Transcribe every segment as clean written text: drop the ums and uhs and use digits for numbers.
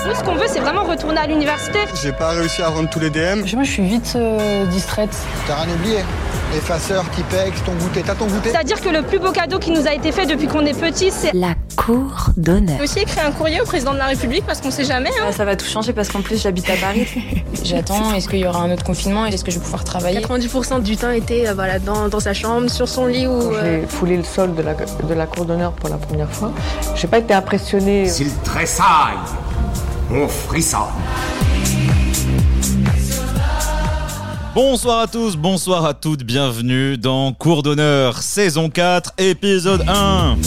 Nous, ce qu'on veut, c'est vraiment retourner à l'université. J'ai pas réussi à rendre tous les DM. Moi, je suis vite distraite. T'as rien oublié? Effaceur, Tipex, ton goûter. T'as ton goûter? C'est-à-dire que le plus beau cadeau qui nous a été fait depuis qu'on est petit, c'est la cour d'honneur. J'ai aussi écrit un courrier au président de la République parce qu'on sait jamais. Ça va tout changer parce qu'en plus, j'habite à Paris. J'attends, est-ce qu'il y aura un autre confinement? Est-ce que je vais pouvoir travailler? 90% du temps était dans sa chambre, sur son lit. J'ai foulé le sol de la cour d'honneur pour la première fois. J'ai pas été impressionnée. S'il tressaille, on frissonne. Bonsoir à tous, bonsoir à toutes, bienvenue dans Cours d'honneur, saison 4, épisode 1.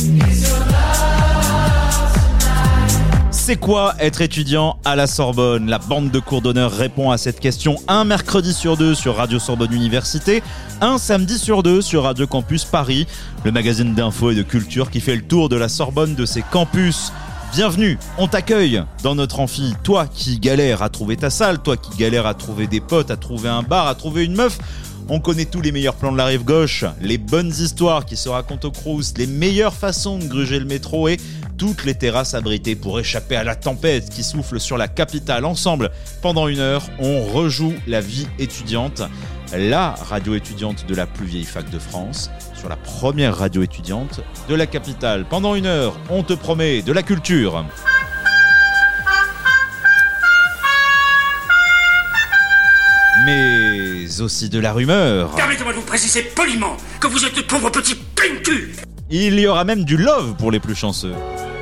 C'est quoi être étudiant à la Sorbonne? La bande de Cours d'honneur répond à cette question un mercredi sur deux sur Radio Sorbonne Université, un samedi sur deux sur Radio Campus Paris, le magazine d'infos et de culture qui fait le tour de la Sorbonne, de ses campus. Bienvenue, on t'accueille dans notre amphi. Toi qui galères à trouver ta salle, toi qui galères à trouver des potes, à trouver un bar, à trouver une meuf. On connaît tous les meilleurs plans de la rive gauche, les bonnes histoires qui se racontent au Crous, les meilleures façons de gruger le métro et toutes les terrasses abritées pour échapper à la tempête qui souffle sur la capitale. Ensemble, pendant une heure, on rejoue la vie étudiante. La radio étudiante de la plus vieille fac de France, sur la première radio étudiante de la capitale. Pendant une heure, on te promet de la culture. Mais aussi de la rumeur. Permettez-moi de vous préciser poliment que vous êtes de pauvres petits pin-cul. Il y aura même du love pour les plus chanceux.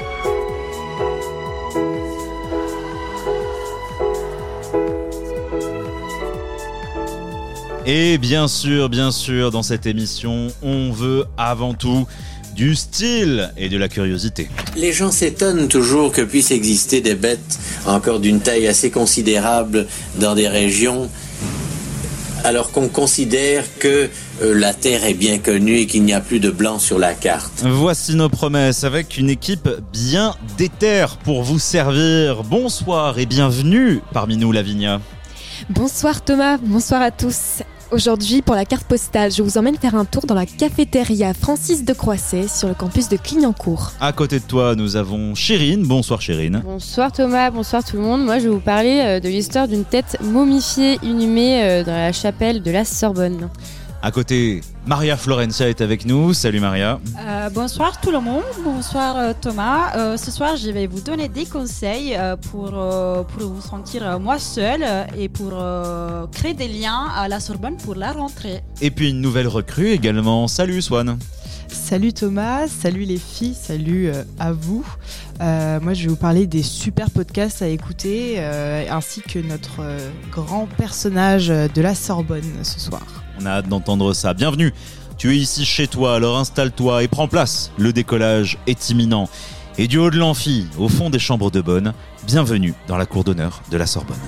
Et bien sûr, dans cette émission, on veut avant tout du style et de la curiosité. Les gens s'étonnent toujours que puissent exister des bêtes encore d'une taille assez considérable dans des régions, alors qu'on considère que la Terre est bien connue et qu'il n'y a plus de blanc sur la carte. Voici nos promesses avec une équipe bien déterre pour vous servir. Bonsoir et bienvenue parmi nous, Lavinia. Bonsoir Thomas, bonsoir à tous. Aujourd'hui, pour la carte postale, je vous emmène faire un tour dans la cafétéria Francis de Croisset sur le campus de Clignancourt. À côté de toi, nous avons Chérine. Bonsoir Chérine. Bonsoir Thomas, bonsoir tout le monde. Moi, je vais vous parler de l'histoire d'une tête momifiée inhumée dans la chapelle de la Sorbonne. À côté, Maria Florencia est avec nous. Salut Maria. Bonsoir tout le monde, bonsoir Thomas. Ce soir, je vais vous donner des conseils pour vous sentir moi seule et pour créer des liens à la Sorbonne pour la rentrée. Et puis une nouvelle recrue également. Salut Swan. Salut Thomas, salut les filles, salut à vous. Moi je vais vous parler des super podcasts à écouter ainsi que notre grand personnage de la Sorbonne ce soir. On a hâte d'entendre ça. Bienvenue, tu es ici chez toi, alors installe-toi et prends place. Le décollage est imminent. Et du haut de l'amphi, au fond des chambres de bonne, bienvenue dans la cour d'honneur de la Sorbonne.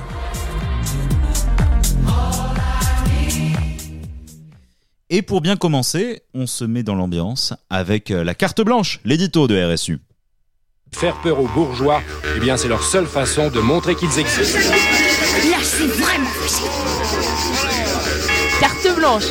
Et pour bien commencer, on se met dans l'ambiance avec la carte blanche, l'édito de RSU. Faire peur aux bourgeois, eh bien c'est leur seule façon de montrer qu'ils existent. Là, c'est vraiment facile. Carte blanche.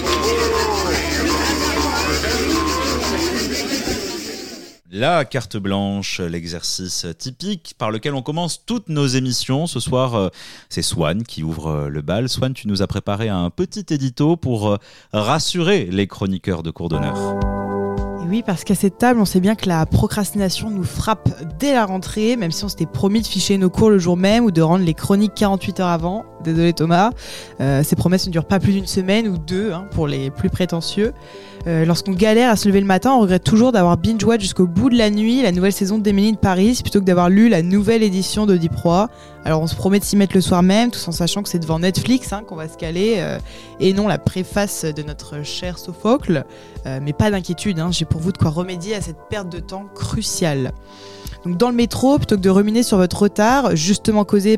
La carte blanche, l'exercice typique par lequel on commence toutes nos émissions. Ce soir, c'est Swan qui ouvre le bal. Swan, tu nous as préparé un petit édito pour rassurer les chroniqueurs de Cours d'honneur. Oui, parce qu'à cette table, on sait bien que la procrastination nous frappe dès la rentrée, même si on s'était promis de ficher nos cours le jour même ou de rendre les chroniques 48 heures avant. Désolé Thomas, ces promesses ne durent pas plus d'une semaine ou deux pour les plus prétentieux. Lorsqu'on galère à se lever le matin, on regrette toujours d'avoir binge-watch jusqu'au bout de la nuit la nouvelle saison d'Emily de Paris plutôt que d'avoir lu la nouvelle édition de Deep Proie. Alors on se promet de s'y mettre le soir même, tout en sachant que c'est devant Netflix qu'on va se caler et non la préface de notre cher Sophocle. Mais pas d'inquiétude, j'ai pour vous de quoi remédier à cette perte de temps cruciale. Donc dans le métro, plutôt que de ruminer sur votre retard, justement causé par votre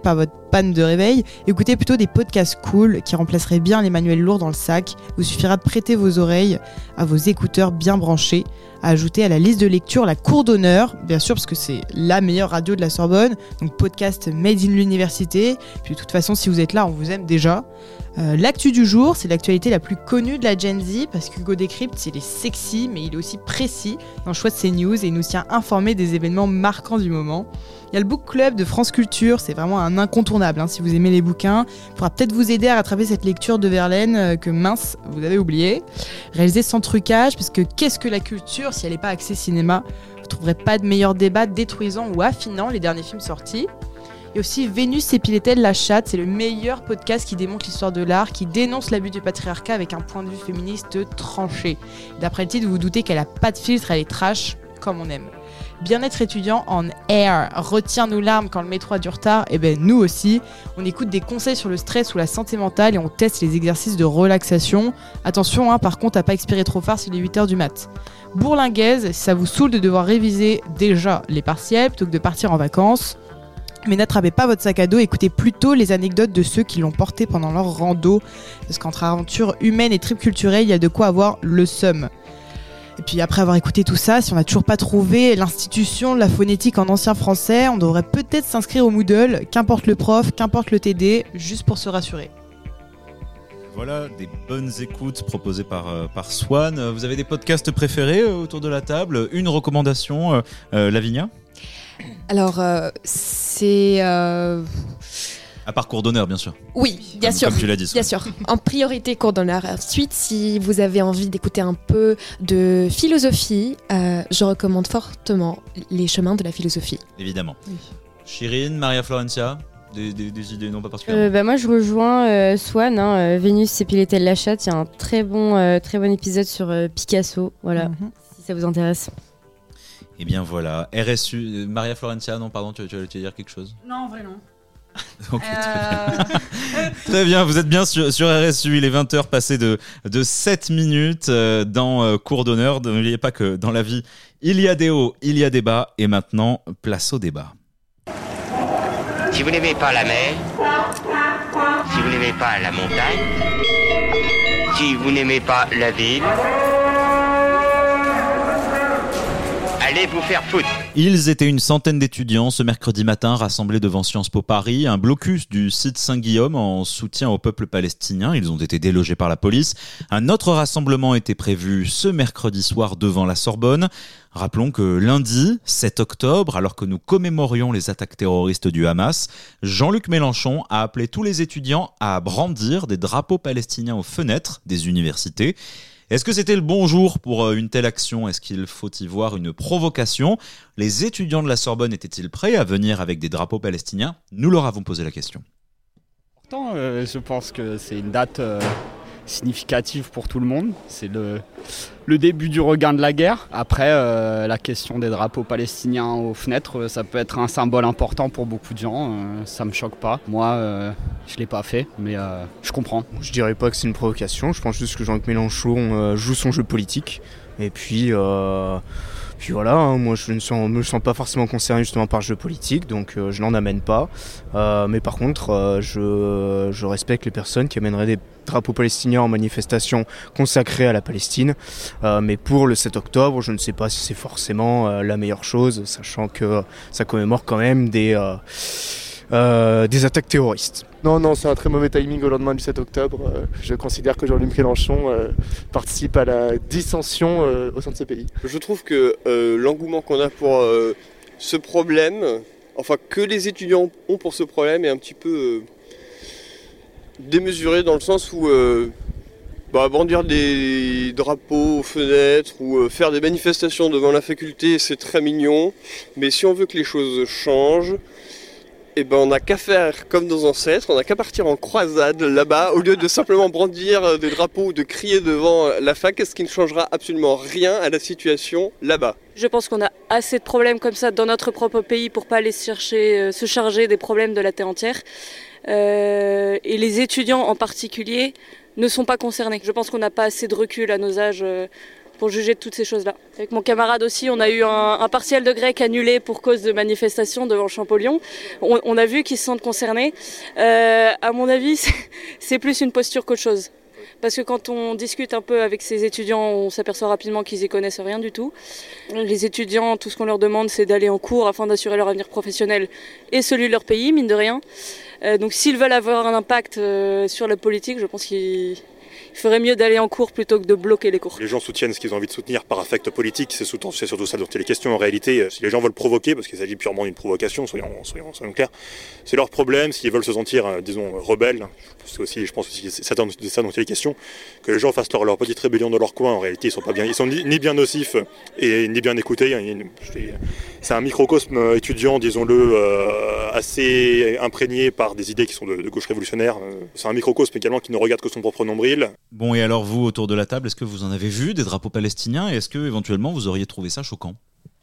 panne de réveil, écoutez plutôt des podcasts cool qui remplaceraient bien les manuels lourds dans le sac. Il vous suffira de prêter vos oreilles à vos écouteurs bien branchés, à ajouter à la liste de lecture la Cour d'honneur, bien sûr parce que c'est la meilleure radio de la Sorbonne, donc podcast made in l'université. Puis de toute façon, si vous êtes là, on vous aime déjà. L'actu du jour, c'est l'actualité la plus connue de la Gen Z, parce qu'Hugo Décrypte, il est sexy, mais il est aussi précis dans le choix de ses news et il nous tient informés des événements marquants du moment. Il y a le Book Club de France Culture, c'est vraiment un incontournable, si vous aimez les bouquins. Il pourra peut-être vous aider à rattraper cette lecture de Verlaine que mince, vous avez oublié. Réalisé sans trucage, puisque qu'est-ce que la culture si elle n'est pas axée cinéma ? Vous ne trouverez pas de meilleur débat détruisant ou affinant les derniers films sortis. Et aussi Vénus épilait-elle la chatte, c'est le meilleur podcast qui démontre l'histoire de l'art, qui dénonce l'abus du patriarcat avec un point de vue féministe tranché. D'après le titre, vous vous doutez qu'elle a pas de filtre, elle est trash, comme on aime. Bien-être étudiant en air, retient nos larmes quand le métro a du retard, et ben nous aussi. On écoute des conseils sur le stress ou la santé mentale et on teste les exercices de relaxation. Attention, par contre, à pas expirer trop fort s'il est 8h du mat. Bourlinguaise, si ça vous saoule de devoir réviser déjà les partiels plutôt que de partir en vacances. Mais n'attrapez pas votre sac à dos, écoutez plutôt les anecdotes de ceux qui l'ont porté pendant leur rando. Parce qu'entre aventure humaine et trip culturelle, il y a de quoi avoir le seum. Et puis après avoir écouté tout ça, si on n'a toujours pas trouvé l'institution de la phonétique en ancien français, on devrait peut-être s'inscrire au Moodle, qu'importe le prof, qu'importe le TD, juste pour se rassurer. Voilà, des bonnes écoutes proposées par Swan. Vous avez des podcasts préférés autour de la table ? Une recommandation, Lavinia ? Alors, c'est... À part Cour d'honneur, bien sûr. Oui, bien sûr. Comme tu l'as dit. Bien sûr. En priorité, Cour d'honneur. Ensuite, si vous avez envie d'écouter un peu de philosophie, je recommande fortement Les chemins de la philosophie. Évidemment. Oui. Chirine, Maria Florencia, des idées non pas particulièrement. Moi, je rejoins Swan. Vénus épilait-elle la chatte. Il y a un très bon épisode sur Picasso. Voilà, si ça vous intéresse. Eh bien voilà, RSU, Maria Florencia, non pardon, tu allais dire quelque chose ? Non, en vrai non. Okay, très bien, vous êtes bien sur RSU, il est 20h passé de 7 minutes dans Cour d'honneur. N'oubliez pas que dans la vie, il y a des hauts, il y a des bas, et maintenant, place au débat. Si vous n'aimez pas la mer, si vous n'aimez pas la montagne, si vous n'aimez pas la ville, allez vous faire foutre. Ils étaient une centaine d'étudiants ce mercredi matin rassemblés devant Sciences Po Paris, un blocus du site Saint-Guillaume en soutien au peuple palestinien. Ils ont été délogés par la police. Un autre rassemblement était prévu ce mercredi soir devant la Sorbonne. Rappelons que lundi, 7 octobre, alors que nous commémorions les attaques terroristes du Hamas, Jean-Luc Mélenchon a appelé tous les étudiants à brandir des drapeaux palestiniens aux fenêtres des universités. Est-ce que c'était le bon jour pour une telle action ? Est-ce qu'il faut y voir une provocation ? Les étudiants de la Sorbonne étaient-ils prêts à venir avec des drapeaux palestiniens ? Nous leur avons posé la question. Pourtant, je pense que c'est une date significative pour tout le monde. C'est le début du regain de la guerre. Après, la question des drapeaux palestiniens aux fenêtres, ça peut être un symbole important pour beaucoup de gens. Ça me choque pas. Moi, je l'ai pas fait, mais je comprends. Je dirais pas que c'est une provocation. Je pense juste que Jean-Luc Mélenchon joue son jeu politique. Et puis voilà, moi je ne me sens pas forcément concerné justement par le jeu politique, donc je n'en amène pas. Mais par contre, je respecte les personnes qui amèneraient des drapeaux palestiniens en manifestation consacrée à la Palestine. Mais pour le 7 octobre, je ne sais pas si c'est forcément la meilleure chose, sachant que ça commémore quand même des attaques terroristes. Non, c'est un très mauvais timing au lendemain du 7 octobre. Je considère que Jean-Luc Mélenchon participe à la dissension au sein de ce pays. Je trouve que l'engouement qu'on a pour ce problème, enfin que les étudiants ont pour ce problème, est un petit peu démesuré dans le sens où brandir des drapeaux aux fenêtres ou faire des manifestations devant la faculté, c'est très mignon. Mais si on veut que les choses changent, on n'a qu'à faire comme nos ancêtres, on n'a qu'à partir en croisade là-bas, au lieu de simplement brandir des drapeaux ou de crier devant la fac, ce qui ne changera absolument rien à la situation là-bas. Je pense qu'on a assez de problèmes comme ça dans notre propre pays pour pas aller se charger des problèmes de la terre entière. Et les étudiants en particulier ne sont pas concernés. Je pense qu'on n'a pas assez de recul à nos âges juger de toutes ces choses-là. Avec mon camarade aussi, on a eu un partiel de grec annulé pour cause de manifestations devant Champollion. On a vu qu'ils se sentent concernés. À mon avis, c'est plus une posture qu'autre chose. Parce que quand on discute un peu avec ces étudiants, on s'aperçoit rapidement qu'ils y connaissent rien du tout. Les étudiants, tout ce qu'on leur demande, c'est d'aller en cours afin d'assurer leur avenir professionnel et celui de leur pays, mine de rien. Donc s'ils veulent avoir un impact sur la politique, je pense qu'il ferait mieux d'aller en cours plutôt que de bloquer les cours. Les gens soutiennent ce qu'ils ont envie de soutenir par affect politique, c'est surtout ça dont il est les questions. En réalité, si les gens veulent provoquer, parce qu'il s'agit purement d'une provocation, soyons clairs, c'est leur problème. S'ils veulent se sentir, disons, rebelles, c'est aussi, je pense aussi que c'est ça dont il est question, que les gens fassent leur petite rébellion dans leur coin. En réalité, ils sont ni bien nocifs et ni bien écoutés. C'est un microcosme étudiant, disons-le, assez imprégné par des idées qui sont de gauche révolutionnaire. C'est un microcosme également qui ne regarde que son propre nombril. Bon, et alors vous, autour de la table, est-ce que vous en avez vu des drapeaux palestiniens et est-ce que éventuellement vous auriez trouvé ça choquant ? Swan ?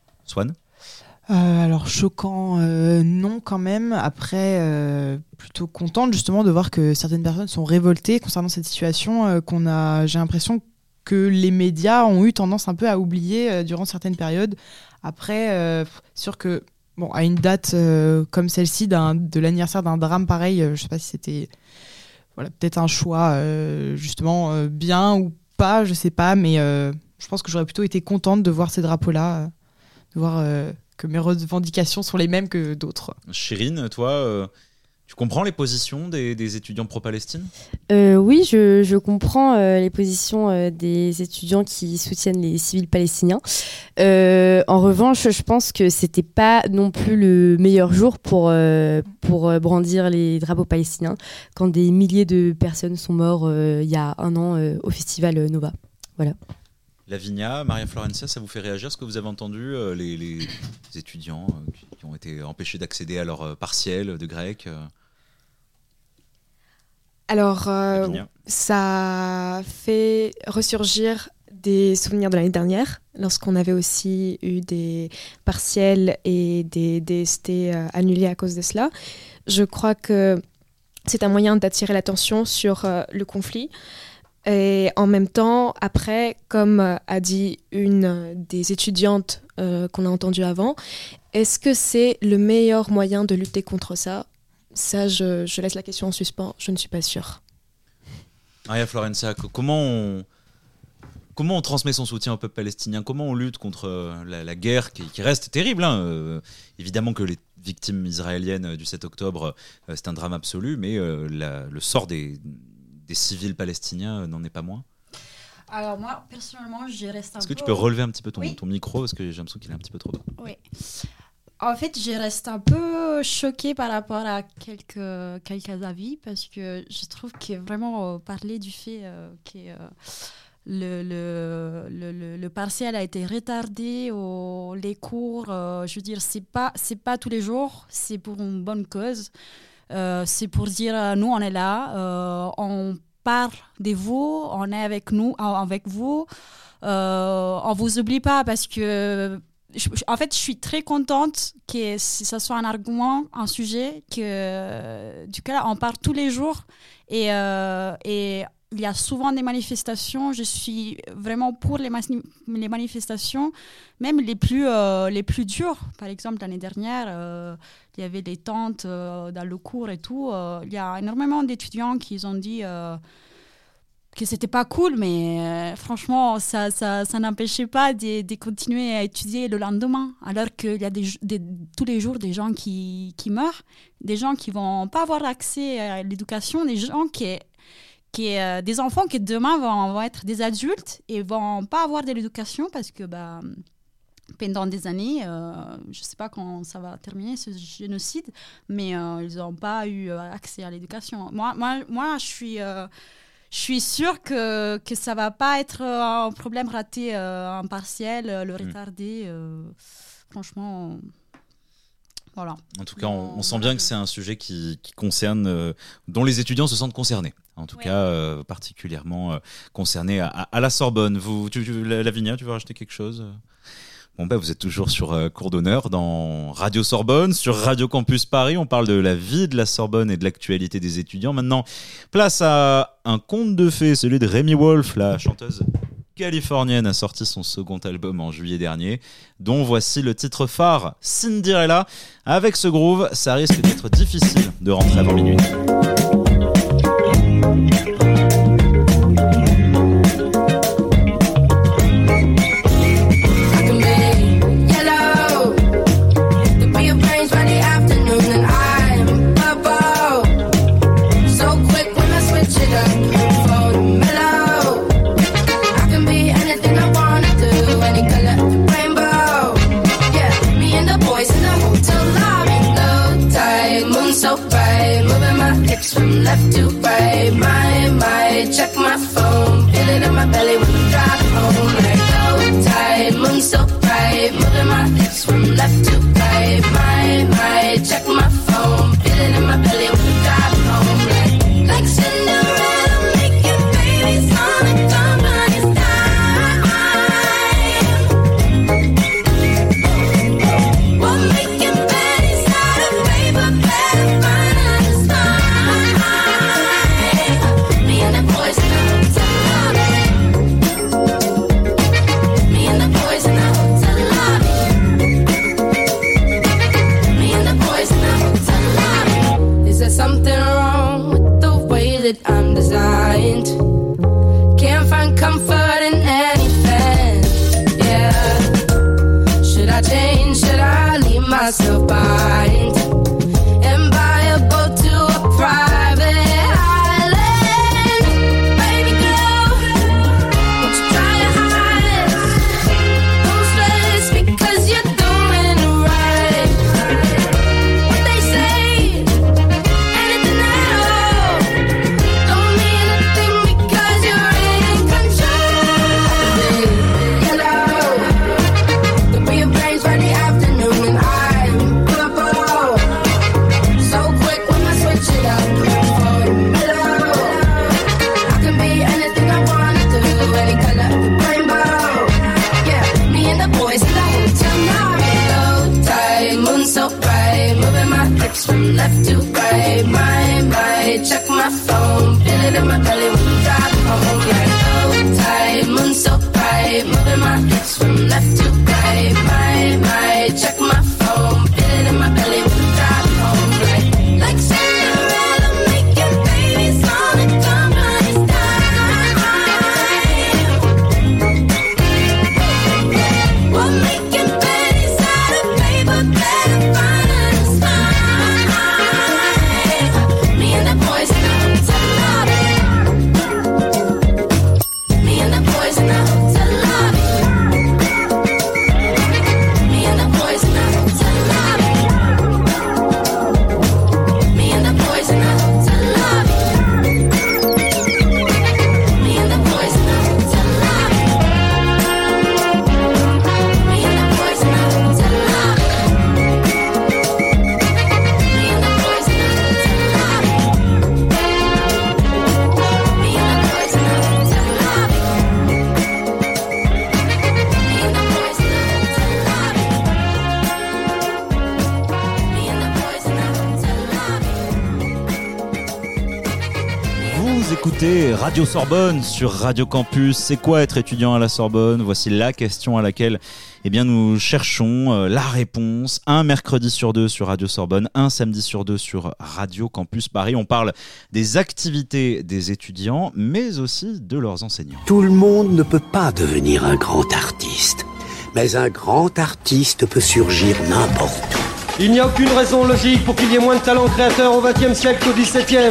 Alors choquant, non quand même. Après, plutôt contente justement de voir que certaines personnes sont révoltées concernant cette situation j'ai l'impression que les médias ont eu tendance un peu à oublier durant certaines périodes. Après, sûr que bon, à une date comme celle-ci, de l'anniversaire d'un drame pareil, je sais pas si c'était peut-être un choix justement bien ou pas, je sais pas, mais je pense que j'aurais plutôt été contente de voir ces drapeaux-là, de voir que mes revendications sont les mêmes que d'autres. Chérine, toi, tu comprends les positions des étudiants pro-Palestine ? Oui, je comprends les positions des étudiants qui soutiennent les civils palestiniens. En revanche, je pense que c'était pas non plus le meilleur jour pour brandir les drapeaux palestiniens quand des milliers de personnes sont mortes il y a un an au festival Nova. Voilà. Lavinia, Maria Florencia, ça vous fait réagir ce que vous avez entendu les étudiants qui ont été empêchés d'accéder à leur partiel de grec Alors, ça fait ressurgir des souvenirs de l'année dernière, lorsqu'on avait aussi eu des partiels et des DST annulés à cause de cela. Je crois que c'est un moyen d'attirer l'attention sur le conflit. Et en même temps, après, comme a dit une des étudiantes qu'on a entendues avant, est-ce que c'est le meilleur moyen de lutter contre ça ? Ça, je laisse la question en suspens, je ne suis pas sûre. Maria Florencia, comment on transmet son soutien au peuple palestinien ? Comment on lutte contre la guerre qui reste terrible, hein. Évidemment que les victimes israéliennes du 7 octobre, c'est un drame absolu, mais le sort des civils palestiniens n'en est pas moins. Alors moi, personnellement, je reste un peu... Est-ce que tu peux relever un petit peu ton Oui. micro, parce que j'ai l'impression qu'il est un petit peu trop bas. Oui. En fait, je reste un peu choquée par rapport à quelques avis, parce que je trouve que vraiment parler du fait que le partiel a été retardé, les cours, je veux dire, c'est pas tous les jours, c'est pour une bonne cause. C'est pour dire, nous, on est là, on parle de vous, on est avec vous, on vous oublie pas parce que, en fait, je suis très contente que ça soit un argument, un sujet duquel on parle tous les jours et il y a souvent des manifestations. Je suis vraiment pour les manifestations, même les plus dures. Par exemple, l'année dernière, il y avait des tentes dans le cours et tout. Il y a énormément d'étudiants qui ont dit que c'était pas cool, mais franchement, ça n'empêchait pas de continuer à étudier le lendemain, alors qu'il y a tous les jours des gens qui meurent, des gens qui vont pas avoir accès à l'éducation, des gens des enfants qui demain vont être des adultes et vont pas avoir de l'éducation parce que pendant des années, je sais pas quand ça va terminer ce génocide, mais ils n'ont pas eu accès à l'éducation. Moi, je suis sûre que ça va pas être un problème raté, un partiel, le retarder. Franchement. Voilà. En tout cas, on sent bien que c'est un sujet qui concerne, dont les étudiants se sentent concernés. En tout cas, particulièrement concernés à la Sorbonne. Lavinia, tu veux rajouter quelque chose ? Bon, vous êtes toujours sur Cours d'honneur dans Radio Sorbonne, sur Radio Campus Paris. On parle de la vie de la Sorbonne et de l'actualité des étudiants. Maintenant, place à un conte de fées, celui de Rémi Wolf, la chanteuse californienne a sorti son second album en juillet dernier, dont voici le titre phare, Cinderella. Avec ce groove, ça risque d'être difficile de rentrer avant minuit. From left to right, my, check my phone, feel it in my belly when I'm driving home, like low tide, moon so bright, moving my hips from left to right, my, check my phone, feel it in my belly when I'm driving home, like Cinderella, making babies on a company's dime. We're making baddies out of paper, better find us time. Something wrong with the way that I'm designed. Can't find comfort in anything. Yeah. Should I change? Should I leave myself behind and buy a boat to a private island? Baby girl, won't you try your highest? Don't stress because you're doing it right. What they say. From left to right, my, check my phone, feel it in my belly when I'm driving home, like low tide, moon so bright, moving my hips from left to right, my, check my phone, feel it in my belly when I'm driving home, like Cinderella, making babies on a company's dime. We're making baddies out of paper, better find us time. Écoutez Radio Sorbonne sur Radio Campus. C'est quoi être étudiant à la Sorbonne? Voici la question à laquelle nous cherchons la réponse. Un mercredi sur deux sur Radio Sorbonne, un samedi sur deux sur Radio Campus Paris. On parle des activités des étudiants, mais aussi de leurs enseignants. Tout le monde ne peut pas devenir un grand artiste, mais un grand artiste peut surgir n'importe où. Il n'y a aucune raison logique pour qu'il y ait moins de talents créateurs au XXe siècle qu'au XVIIe.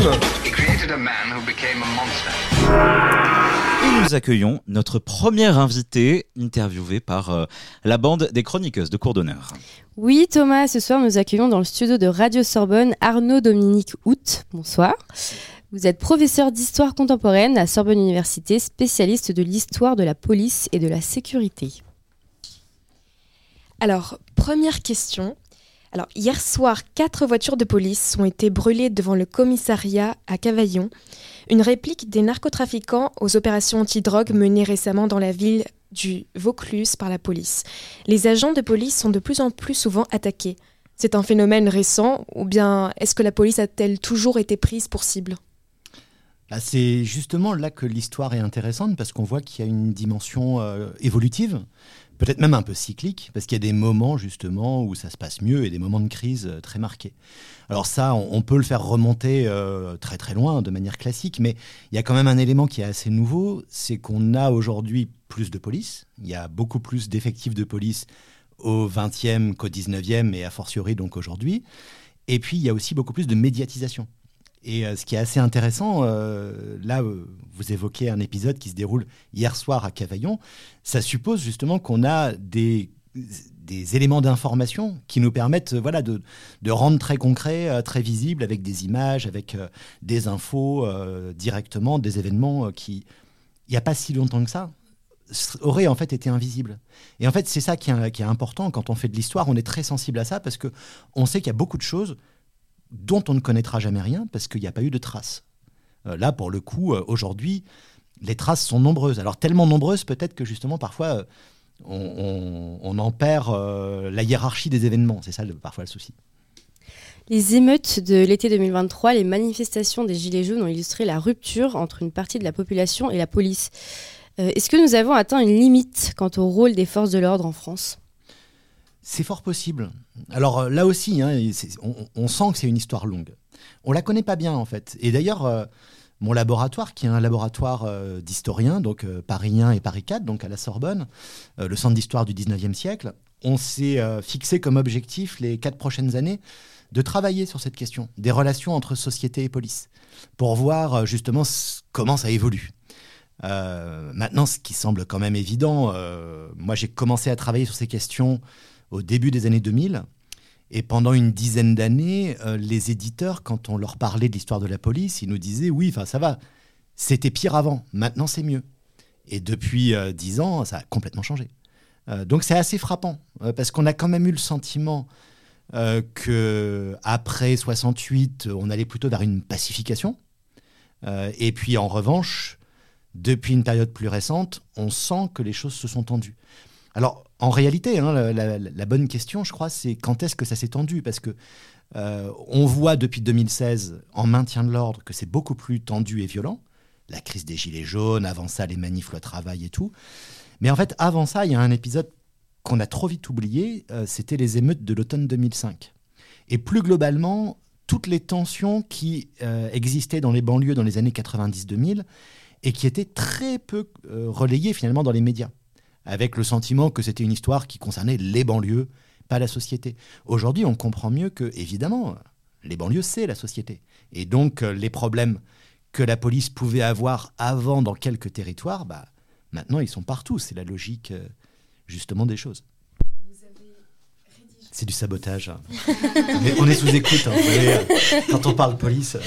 Et nous accueillons notre première invitée, interviewée par la bande des chroniqueuses de cours d'honneur. Oui Thomas, ce soir nous accueillons dans le studio de Radio Sorbonne Arnaud Dominique Hout. Bonsoir. Vous êtes professeur d'histoire contemporaine à Sorbonne Université, spécialiste de l'histoire de la police et de la sécurité. Alors, première question. Alors, hier soir, 4 voitures de police ont été brûlées devant le commissariat à Cavaillon, une réplique des narcotrafiquants aux opérations anti-drogue menées récemment dans la ville du Vaucluse par la police. Les agents de police sont de plus en plus souvent attaqués. C'est un phénomène récent ou bien est-ce que la police a-t-elle toujours été prise pour cible ? C'est justement là que l'histoire est intéressante parce qu'on voit qu'il y a une dimension évolutive, peut-être même un peu cyclique, parce qu'il y a des moments justement où ça se passe mieux et des moments de crise très marqués. Alors ça, on peut le faire remonter très très loin de manière classique, mais il y a quand même un élément qui est assez nouveau, c'est qu'on a aujourd'hui plus de police, il y a beaucoup plus d'effectifs de police au 20e qu'au 19e et a fortiori donc aujourd'hui, et puis il y a aussi beaucoup plus de médiatisation. Et ce qui est assez intéressant, là, vous évoquez un épisode qui se déroule hier soir à Cavaillon. Ça suppose justement qu'on a des éléments d'information qui nous permettent de rendre très concret, très visible, avec des images, avec des infos directement, des événements qui, il n'y a pas si longtemps que ça, auraient en fait été invisibles. Et en fait, c'est ça qui est important quand on fait de l'histoire. On est très sensible à ça parce qu'on sait qu'il y a beaucoup de choses dont on ne connaîtra jamais rien parce qu'il n'y a pas eu de traces. Là, pour le coup, aujourd'hui, les traces sont nombreuses. Alors, tellement nombreuses peut-être que justement, parfois, on en perd la hiérarchie des événements. C'est ça, parfois, le souci. Les émeutes de l'été 2023, les manifestations des Gilets jaunes ont illustré la rupture entre une partie de la population et la police. Est-ce que nous avons atteint une limite quant au rôle des forces de l'ordre en France ? C'est fort possible. Alors là aussi, on sent que c'est une histoire longue. On la connaît pas bien en fait. Et d'ailleurs, mon laboratoire, qui est un laboratoire d'historiens, donc Paris 1 et Paris 4, donc à la Sorbonne, le centre d'histoire du 19e siècle, on s'est fixé comme objectif les 4 prochaines années de travailler sur cette question, des relations entre société et police, pour voir justement comment ça évolue. Maintenant, ce qui semble quand même évident, moi j'ai commencé à travailler sur ces questions au début des années 2000, et pendant une dizaine d'années, les éditeurs, quand on leur parlait de l'histoire de la police, ils nous disaient « oui, ça va, c'était pire avant, maintenant c'est mieux ». Et depuis 10 ans, ça a complètement changé. Donc c'est assez frappant, parce qu'on a quand même eu le sentiment qu'après 68, on allait plutôt vers une pacification. Et puis en revanche, depuis une période plus récente, on sent que les choses se sont tendues. Alors, en réalité, la bonne question, je crois, c'est quand est-ce que ça s'est tendu ? Parce que on voit depuis 2016, en maintien de l'ordre, que c'est beaucoup plus tendu et violent. La crise des Gilets jaunes, avant ça, les manifs, le travail et tout. Mais en fait, avant ça, il y a un épisode qu'on a trop vite oublié, c'était les émeutes de l'automne 2005. Et plus globalement, toutes les tensions qui existaient dans les banlieues dans les années 90-2000 et qui étaient très peu relayées finalement dans les médias, avec le sentiment que c'était une histoire qui concernait les banlieues, pas la société. Aujourd'hui, on comprend mieux que, évidemment, les banlieues, c'est la société. Et donc, les problèmes que la police pouvait avoir avant dans quelques territoires, maintenant, ils sont partout. C'est la logique, justement, des choses. C'est du sabotage. Mais on est sous écoute. Vous voyez, quand on parle police...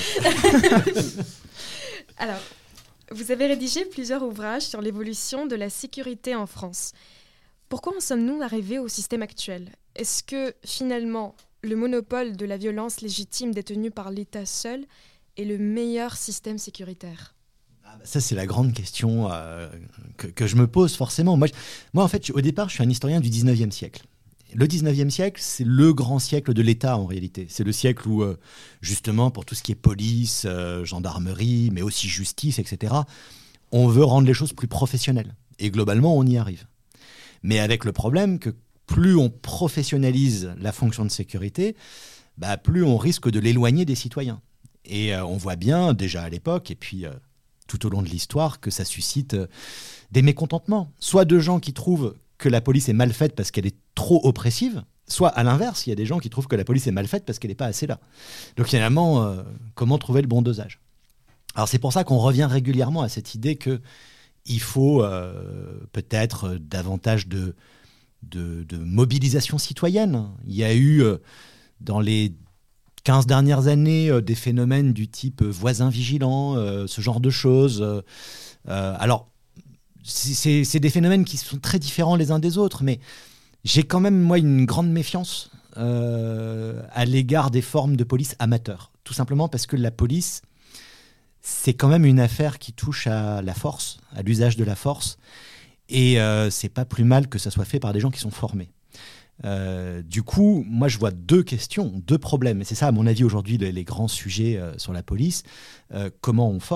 Alors... Vous avez rédigé plusieurs ouvrages sur l'évolution de la sécurité en France. Pourquoi en sommes-nous arrivés au système actuel ? Est-ce que, finalement, le monopole de la violence légitime détenue par l'État seul est le meilleur système sécuritaire ? Ça, c'est la grande question que je me pose forcément. Moi, en fait, au départ, je suis un historien du 19e siècle. Le 19e siècle, c'est le grand siècle de l'État en réalité. C'est le siècle où, justement, pour tout ce qui est police, gendarmerie, mais aussi justice, etc., on veut rendre les choses plus professionnelles. Et globalement, on y arrive. Mais avec le problème que plus on professionnalise la fonction de sécurité, plus on risque de l'éloigner des citoyens. Et on voit bien, déjà à l'époque, et puis tout au long de l'histoire, que ça suscite des mécontentements. Soit de gens qui trouvent que la police est mal faite parce qu'elle est trop oppressive, soit à l'inverse, il y a des gens qui trouvent que la police est mal faite parce qu'elle n'est pas assez là. Donc finalement, comment trouver le bon dosage ? Alors c'est pour ça qu'on revient régulièrement à cette idée qu'il faut peut-être davantage de mobilisation citoyenne. Il y a eu dans les 15 dernières années des phénomènes du type voisins vigilants, ce genre de choses. Alors, c'est des phénomènes qui sont très différents les uns des autres, mais j'ai quand même, moi, une grande méfiance à l'égard des formes de police amateurs. Tout simplement parce que la police, c'est quand même une affaire qui touche à la force, à l'usage de la force, et c'est pas plus mal que ça soit fait par des gens qui sont formés. Du coup, moi, je vois deux questions, deux problèmes, et c'est ça, à mon avis, aujourd'hui, les grands sujets sur la police. Comment on forme ?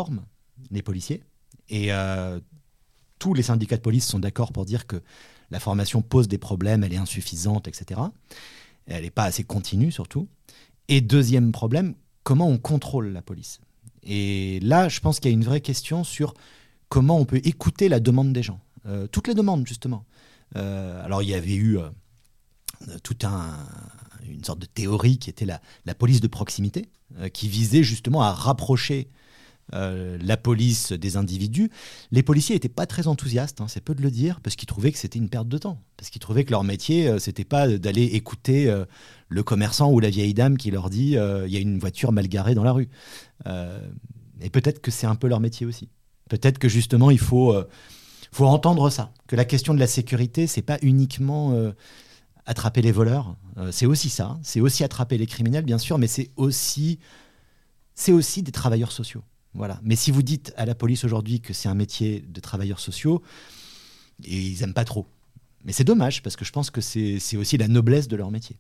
des policiers. Et tous les syndicats de police sont d'accord pour dire que la formation pose des problèmes, elle est insuffisante, etc. Et elle n'est pas assez continue, surtout. Et deuxième problème, comment on contrôle la police ? Et là, je pense qu'il y a une vraie question sur comment on peut écouter la demande des gens. Toutes les demandes, justement. Alors, il y avait eu toute une sorte de théorie qui était la police de proximité, qui visait justement à rapprocher la police des individus. Les policiers n'étaient pas très enthousiastes, c'est peu de le dire, parce qu'ils trouvaient que c'était une perte de temps. Parce qu'ils trouvaient que leur métier, c'était pas d'aller écouter le commerçant ou la vieille dame qui leur dit il y a une voiture mal garée dans la rue. Et peut-être que c'est un peu leur métier aussi. Peut-être que justement, il faut entendre ça. Que la question de la sécurité, c'est pas uniquement attraper les voleurs. C'est aussi ça. C'est aussi attraper les criminels, bien sûr, mais c'est aussi des travailleurs sociaux. Voilà. Mais si vous dites à la police aujourd'hui que c'est un métier de travailleurs sociaux, ils n'aiment pas trop. Mais c'est dommage, parce que je pense que c'est aussi la noblesse de leur métier.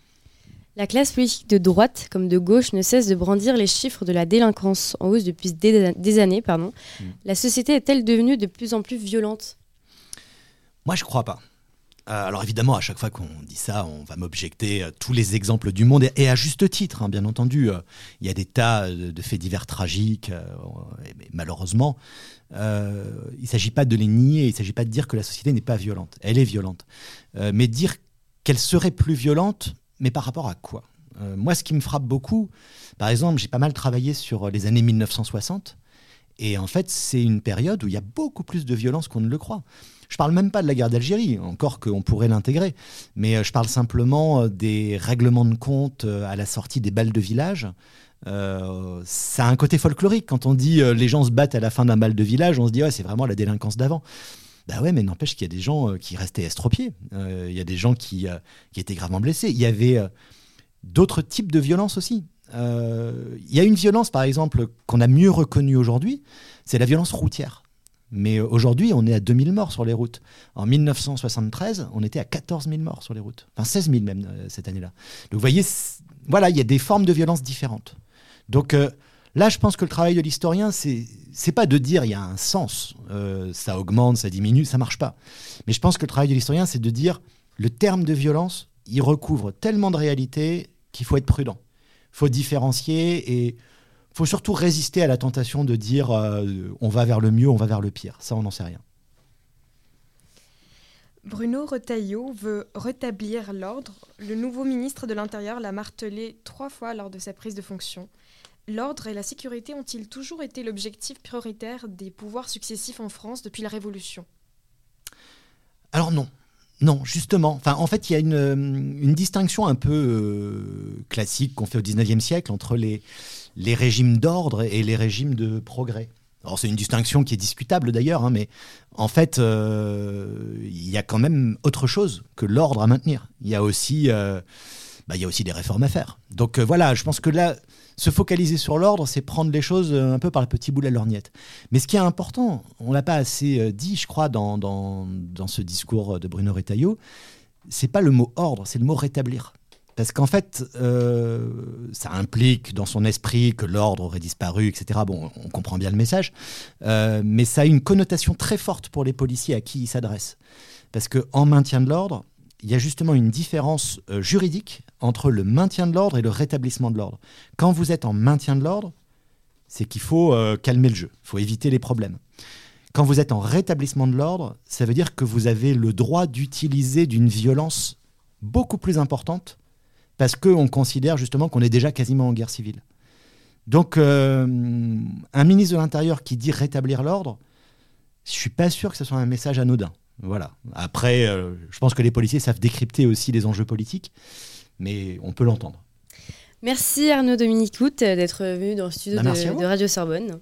La classe politique de droite comme de gauche ne cesse de brandir les chiffres de la délinquance en hausse depuis des années. La société est-elle devenue de plus en plus violente ? Moi, je ne crois pas. Alors évidemment, à chaque fois qu'on dit ça, on va m'objecter tous les exemples du monde, et à juste titre, bien entendu. Il y a des tas de faits divers tragiques, mais malheureusement, il ne s'agit pas de les nier, il ne s'agit pas de dire que la société n'est pas violente. Elle est violente. Mais dire qu'elle serait plus violente, mais par rapport à quoi ? Moi, ce qui me frappe beaucoup, par exemple, j'ai pas mal travaillé sur les années 1960, et en fait, c'est une période où il y a beaucoup plus de violence qu'on ne le croit. Je ne parle même pas de la guerre d'Algérie, encore qu'on pourrait l'intégrer, mais je parle simplement des règlements de compte à la sortie des bals de village. Ça a un côté folklorique. Quand on dit les gens se battent à la fin d'un bal de village, on se dit c'est vraiment la délinquance d'avant. Bah ouais, mais n'empêche qu'il y a des gens qui restaient estropiés. Il y a des gens qui étaient gravement blessés. Il y avait d'autres types de violences aussi. Il y a une violence, par exemple, qu'on a mieux reconnue aujourd'hui, c'est la violence routière. Mais aujourd'hui, on est à 2000 morts sur les routes. En 1973, on était à 14 000 morts sur les routes. Enfin, 16 000 même cette année-là. Donc vous voyez, voilà, il y a des formes de violence différentes. Donc là, je pense que le travail de l'historien, c'est pas de dire il y a un sens, ça augmente, ça diminue, ça marche pas. Mais je pense que le travail de l'historien, c'est de dire le terme de violence, il recouvre tellement de réalités qu'il faut être prudent. Il faut différencier et il faut surtout résister à la tentation de dire on va vers le mieux, on va vers le pire. Ça, on n'en sait rien. Bruno Retailleau veut rétablir l'ordre. Le nouveau ministre de l'Intérieur l'a martelé 3 fois lors de sa prise de fonction. L'ordre et la sécurité ont-ils toujours été l'objectif prioritaire des pouvoirs successifs en France depuis la Révolution ? Alors non. Non, justement. Enfin, en fait, il y a une distinction un peu classique qu'on fait au XIXe siècle entre les régimes d'ordre et les régimes de progrès. Alors, c'est une distinction qui est discutable d'ailleurs, mais en fait, il y a quand même autre chose que l'ordre à maintenir. Il y a aussi des réformes à faire. Donc voilà, je pense que là, se focaliser sur l'ordre, c'est prendre les choses un peu par le petit bout de la lorgnette. Mais ce qui est important, on ne l'a pas assez dit, je crois, dans ce discours de Bruno Retailleau, c'est pas le mot ordre, c'est le mot rétablir. Parce qu'en fait, ça implique dans son esprit que l'ordre aurait disparu, etc. Bon, on comprend bien le message, mais ça a une connotation très forte pour les policiers à qui il s'adresse. Parce qu'en maintien de l'ordre, il y a justement une différence juridique entre le maintien de l'ordre et le rétablissement de l'ordre. Quand vous êtes en maintien de l'ordre, c'est qu'il faut calmer le jeu, il faut éviter les problèmes. Quand vous êtes en rétablissement de l'ordre, ça veut dire que vous avez le droit d'utiliser d'une violence beaucoup plus importante parce qu'on considère justement qu'on est déjà quasiment en guerre civile. Donc, un ministre de l'Intérieur qui dit rétablir l'ordre, je ne suis pas sûr que ce soit un message anodin. Voilà. Après, je pense que les policiers savent décrypter aussi les enjeux politiques, mais on peut l'entendre. Merci Arnaud Dominique Hout d'être venu dans le studio de Radio Sorbonne.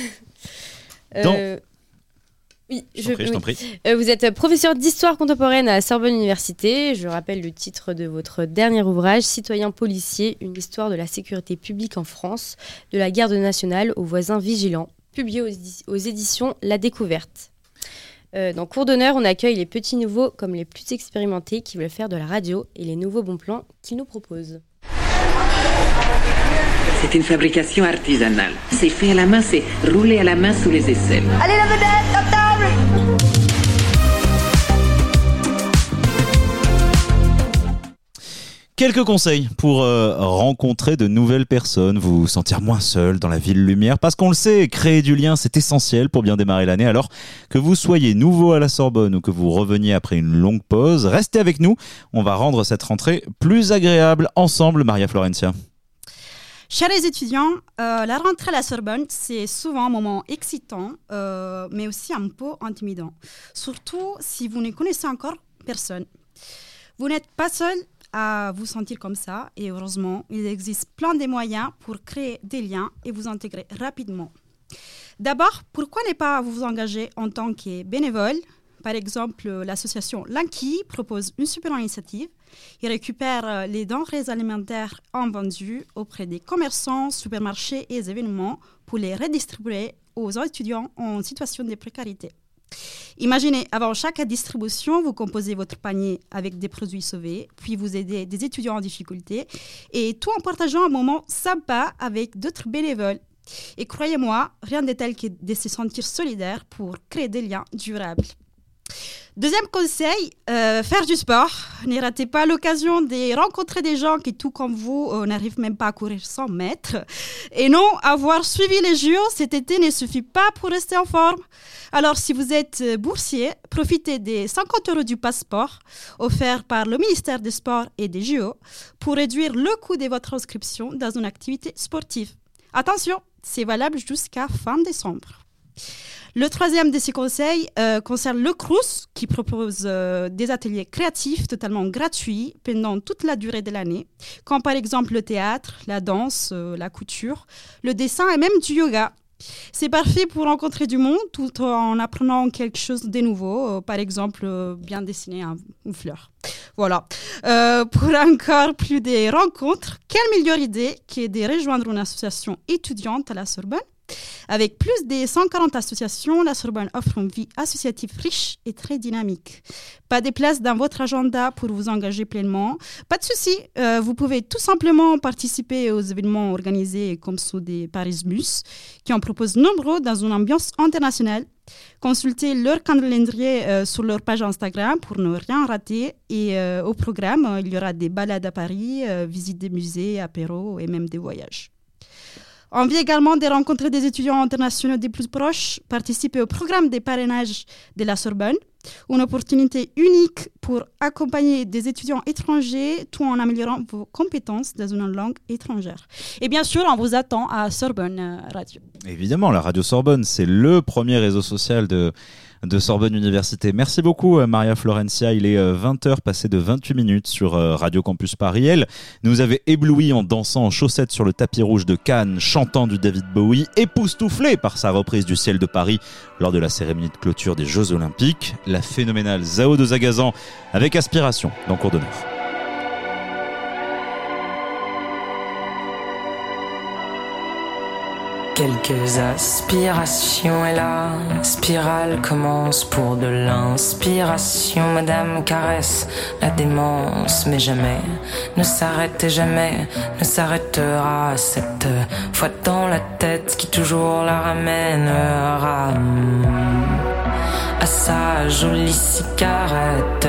Oui, je t'en prie. Vous êtes professeur d'histoire contemporaine à Sorbonne Université. Je rappelle le titre de votre dernier ouvrage, Citoyens policiers, une histoire de la sécurité publique en France, de la garde nationale aux voisins vigilants, publié aux éditions La Découverte. Dans Cours d'honneur, on accueille les petits nouveaux comme les plus expérimentés qui veulent faire de la radio et les nouveaux bons plans qu'ils nous proposent. C'est une fabrication artisanale. C'est fait à la main, c'est roulé à la main sous les aisselles. Allez la vedette, à table! Quelques conseils pour rencontrer de nouvelles personnes, vous sentir moins seul dans la ville lumière, parce qu'on le sait, créer du lien c'est essentiel pour bien démarrer l'année. Alors que vous soyez nouveau à la Sorbonne ou que vous reveniez après une longue pause, restez avec nous, on va rendre cette rentrée plus agréable ensemble. Maria Florencia. Chers étudiants, la rentrée à la Sorbonne, c'est souvent un moment excitant, mais aussi un peu intimidant, surtout si vous ne connaissez encore personne. Vous n'êtes pas seul à vous sentir comme ça, et heureusement, il existe plein de moyens pour créer des liens et vous intégrer rapidement. D'abord, pourquoi ne pas vous engager en tant que bénévole? Par exemple, l'association Linky propose une super initiative. Ils récupèrent les denrées alimentaires invendues auprès des commerçants, supermarchés et événements pour les redistribuer aux étudiants en situation de précarité. Imaginez, avant chaque distribution, vous composez votre panier avec des produits sauvés, puis vous aidez des étudiants en difficulté, et tout en partageant un moment sympa avec d'autres bénévoles. Et croyez-moi, rien de tel que de se sentir solidaire pour créer des liens durables. Deuxième conseil, faire du sport. Ne ratez pas l'occasion de rencontrer des gens qui, tout comme vous, n'arrivent même pas à courir 100 mètres. Et non, avoir suivi les JO cet été ne suffit pas pour rester en forme. Alors, si vous êtes boursier, profitez des 50 € du passeport offert par le ministère des Sports et des JO pour réduire le coût de votre inscription dans une activité sportive. Attention, c'est valable jusqu'à fin décembre. Le troisième de ces conseils concerne le Crous, qui propose des ateliers créatifs totalement gratuits pendant toute la durée de l'année, comme par exemple le théâtre, la danse, la couture, le dessin et même du yoga. C'est parfait pour rencontrer du monde tout en apprenant quelque chose de nouveau, par exemple bien dessiner une fleur. Voilà. Pour encore plus de rencontres, quelle meilleure idée que de rejoindre une association étudiante à la Sorbonne. Avec plus de 140 associations, la Sorbonne offre une vie associative riche et très dynamique. Pas de place dans votre agenda pour vous engager pleinement? Pas de souci, vous pouvez tout simplement participer aux événements organisés comme ceux des Parismus, qui en proposent nombreux dans une ambiance internationale. Consultez leur calendrier sur leur page Instagram pour ne rien rater. Et au programme, il y aura des balades à Paris, visites des musées, apéros et même des voyages. Envie également de rencontrer des étudiants internationaux des plus proches, participer au programme des parrainages de la Sorbonne, une opportunité unique pour accompagner des étudiants étrangers tout en améliorant vos compétences dans une langue étrangère. Et bien sûr, on vous attend à Sorbonne Radio. Évidemment, la Radio Sorbonne, c'est le premier réseau social de Sorbonne Université. Merci beaucoup Maria Florencia, il est 20h passé de 28 minutes sur Radio Campus Paris. Elle nous avait ébloui en dansant en chaussettes sur le tapis rouge de Cannes, chantant du David Bowie, époustouflée par sa reprise du Ciel de Paris lors de la cérémonie de clôture des Jeux Olympiques, la phénoménale Zao de Zagazan avec Aspiration dans Cours d'honneur. Quelques aspirations et la spirale commence pour de l'inspiration. Madame caresse la démence, mais jamais ne s'arrête et jamais ne s'arrêtera. Cette fois dans la tête qui toujours la ramènera à sa jolie cigarette,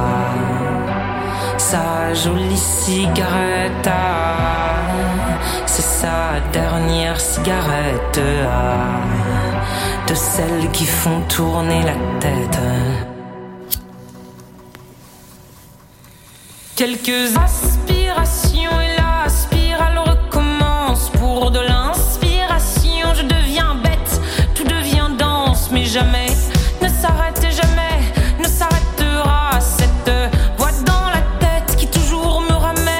à sa jolie cigarette. C'est sa dernière cigarette, de celles qui font tourner la tête. Quelques aspirations et la spirale recommence. Pour de l'inspiration, je deviens bête, tout devient dense, mais jamais ne s'arrête et jamais ne s'arrêtera. Cette voix dans la tête qui toujours me ramènera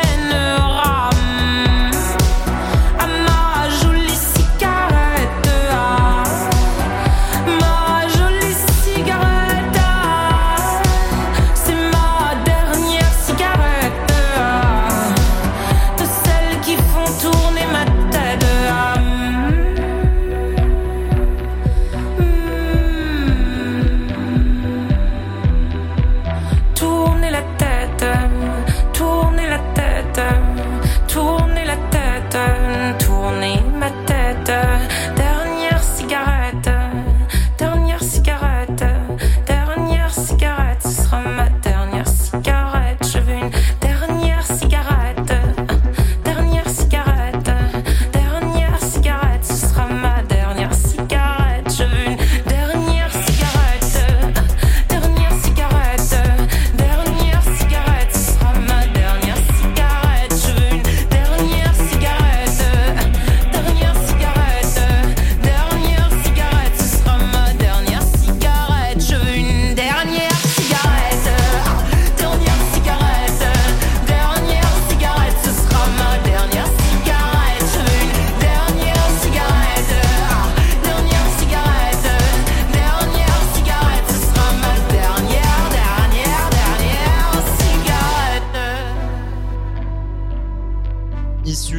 à ma jolie cigarette, ma jolie cigarette. C'est ma dernière cigarette,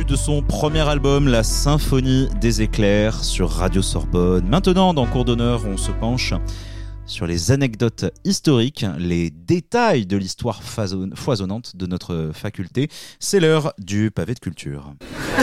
de son premier album, La Symphonie des éclairs, sur Radio Sorbonne. Maintenant, dans Cours d'honneur, on se penche sur les anecdotes historiques, les détails de l'histoire foisonnante de notre faculté. C'est l'heure du pavé de culture.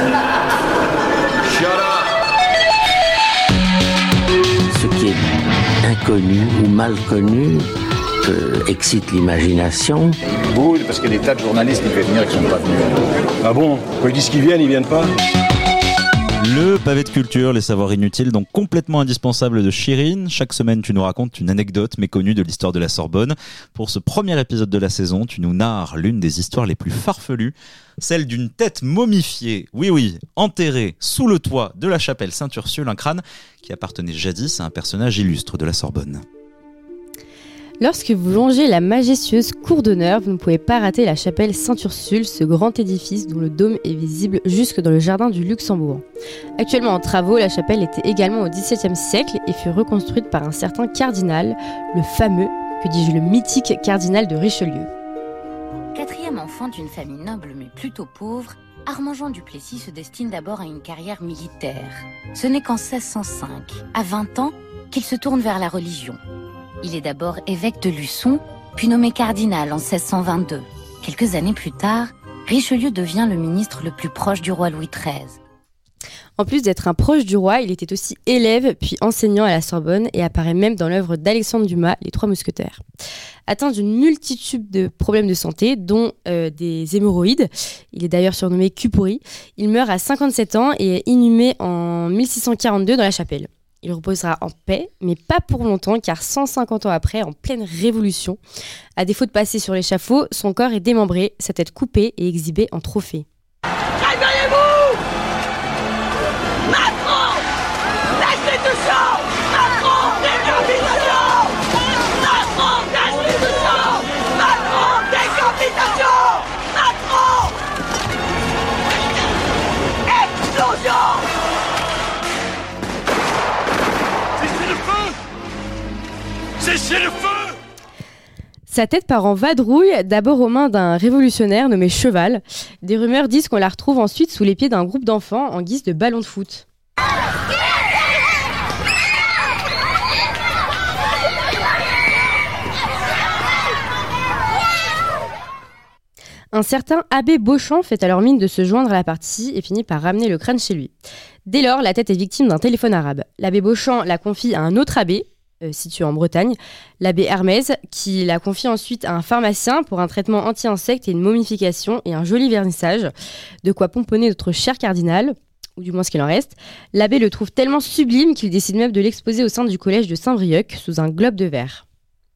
Ce qui est inconnu ou mal connu excite l'imagination. Oui, parce qu'il y a des tas de journalistes qui devaient venir et qui ne sont pas venus. Ah bon ? Quand ils disent qu'ils viennent pas ? Le pavé de culture, les savoirs inutiles, donc complètement indispensables de Chirine. Chaque semaine, tu nous racontes une anecdote méconnue de l'histoire de la Sorbonne. Pour ce premier épisode de la saison, tu nous narres l'une des histoires les plus farfelues, celle d'une tête momifiée, oui, enterrée sous le toit de la chapelle Sainte-Ursule, un crâne qui appartenait jadis à un personnage illustre de la Sorbonne. Lorsque vous longez la majestueuse cour d'honneur, vous ne pouvez pas rater la chapelle Sainte-Ursule, ce grand édifice dont le dôme est visible jusque dans le jardin du Luxembourg. Actuellement en travaux, la chapelle était également au XVIIe siècle et fut reconstruite par un certain cardinal, le fameux, le mythique cardinal de Richelieu. Quatrième enfant d'une famille noble mais plutôt pauvre, Armand-Jean du Plessis se destine d'abord à une carrière militaire. Ce n'est qu'en 1605, à 20 ans, qu'il se tourne vers la religion. Il est d'abord évêque de Luçon, puis nommé cardinal en 1622. Quelques années plus tard, Richelieu devient le ministre le plus proche du roi Louis XIII. En plus d'être un proche du roi, il était aussi élève puis enseignant à la Sorbonne et apparaît même dans l'œuvre d'Alexandre Dumas, Les Trois Mousquetaires. Atteint d'une multitude de problèmes de santé, dont des hémorroïdes, il est d'ailleurs surnommé Cupori, il meurt à 57 ans et est inhumé en 1642 dans la chapelle. Il reposera en paix, mais pas pour longtemps, car 150 ans après, en pleine révolution, à défaut de passer sur l'échafaud, son corps est démembré, sa tête coupée et exhibée en trophée. Réveillez-vous! Macron! Destitution! Macron! Décapitation! Macron! Destitution! Macron! Décapitation! Macron! Explosion! Cessez le feu! Sa tête part en vadrouille, d'abord aux mains d'un révolutionnaire nommé Cheval. Des rumeurs disent qu'on la retrouve ensuite sous les pieds d'un groupe d'enfants en guise de ballon de foot. Un certain abbé Beauchamp fait alors mine de se joindre à la partie et finit par ramener le crâne chez lui. Dès lors, la tête est victime d'un téléphone arabe. L'abbé Beauchamp la confie à un autre abbé, situé en Bretagne, l'abbé Hermès, qui la confie ensuite à un pharmacien pour un traitement anti-insectes et une momification et un joli vernissage, de quoi pomponner notre cher cardinal, ou du moins ce qu'il en reste. L'abbé le trouve tellement sublime qu'il décide même de l'exposer au sein du collège de Saint-Brieuc sous un globe de verre.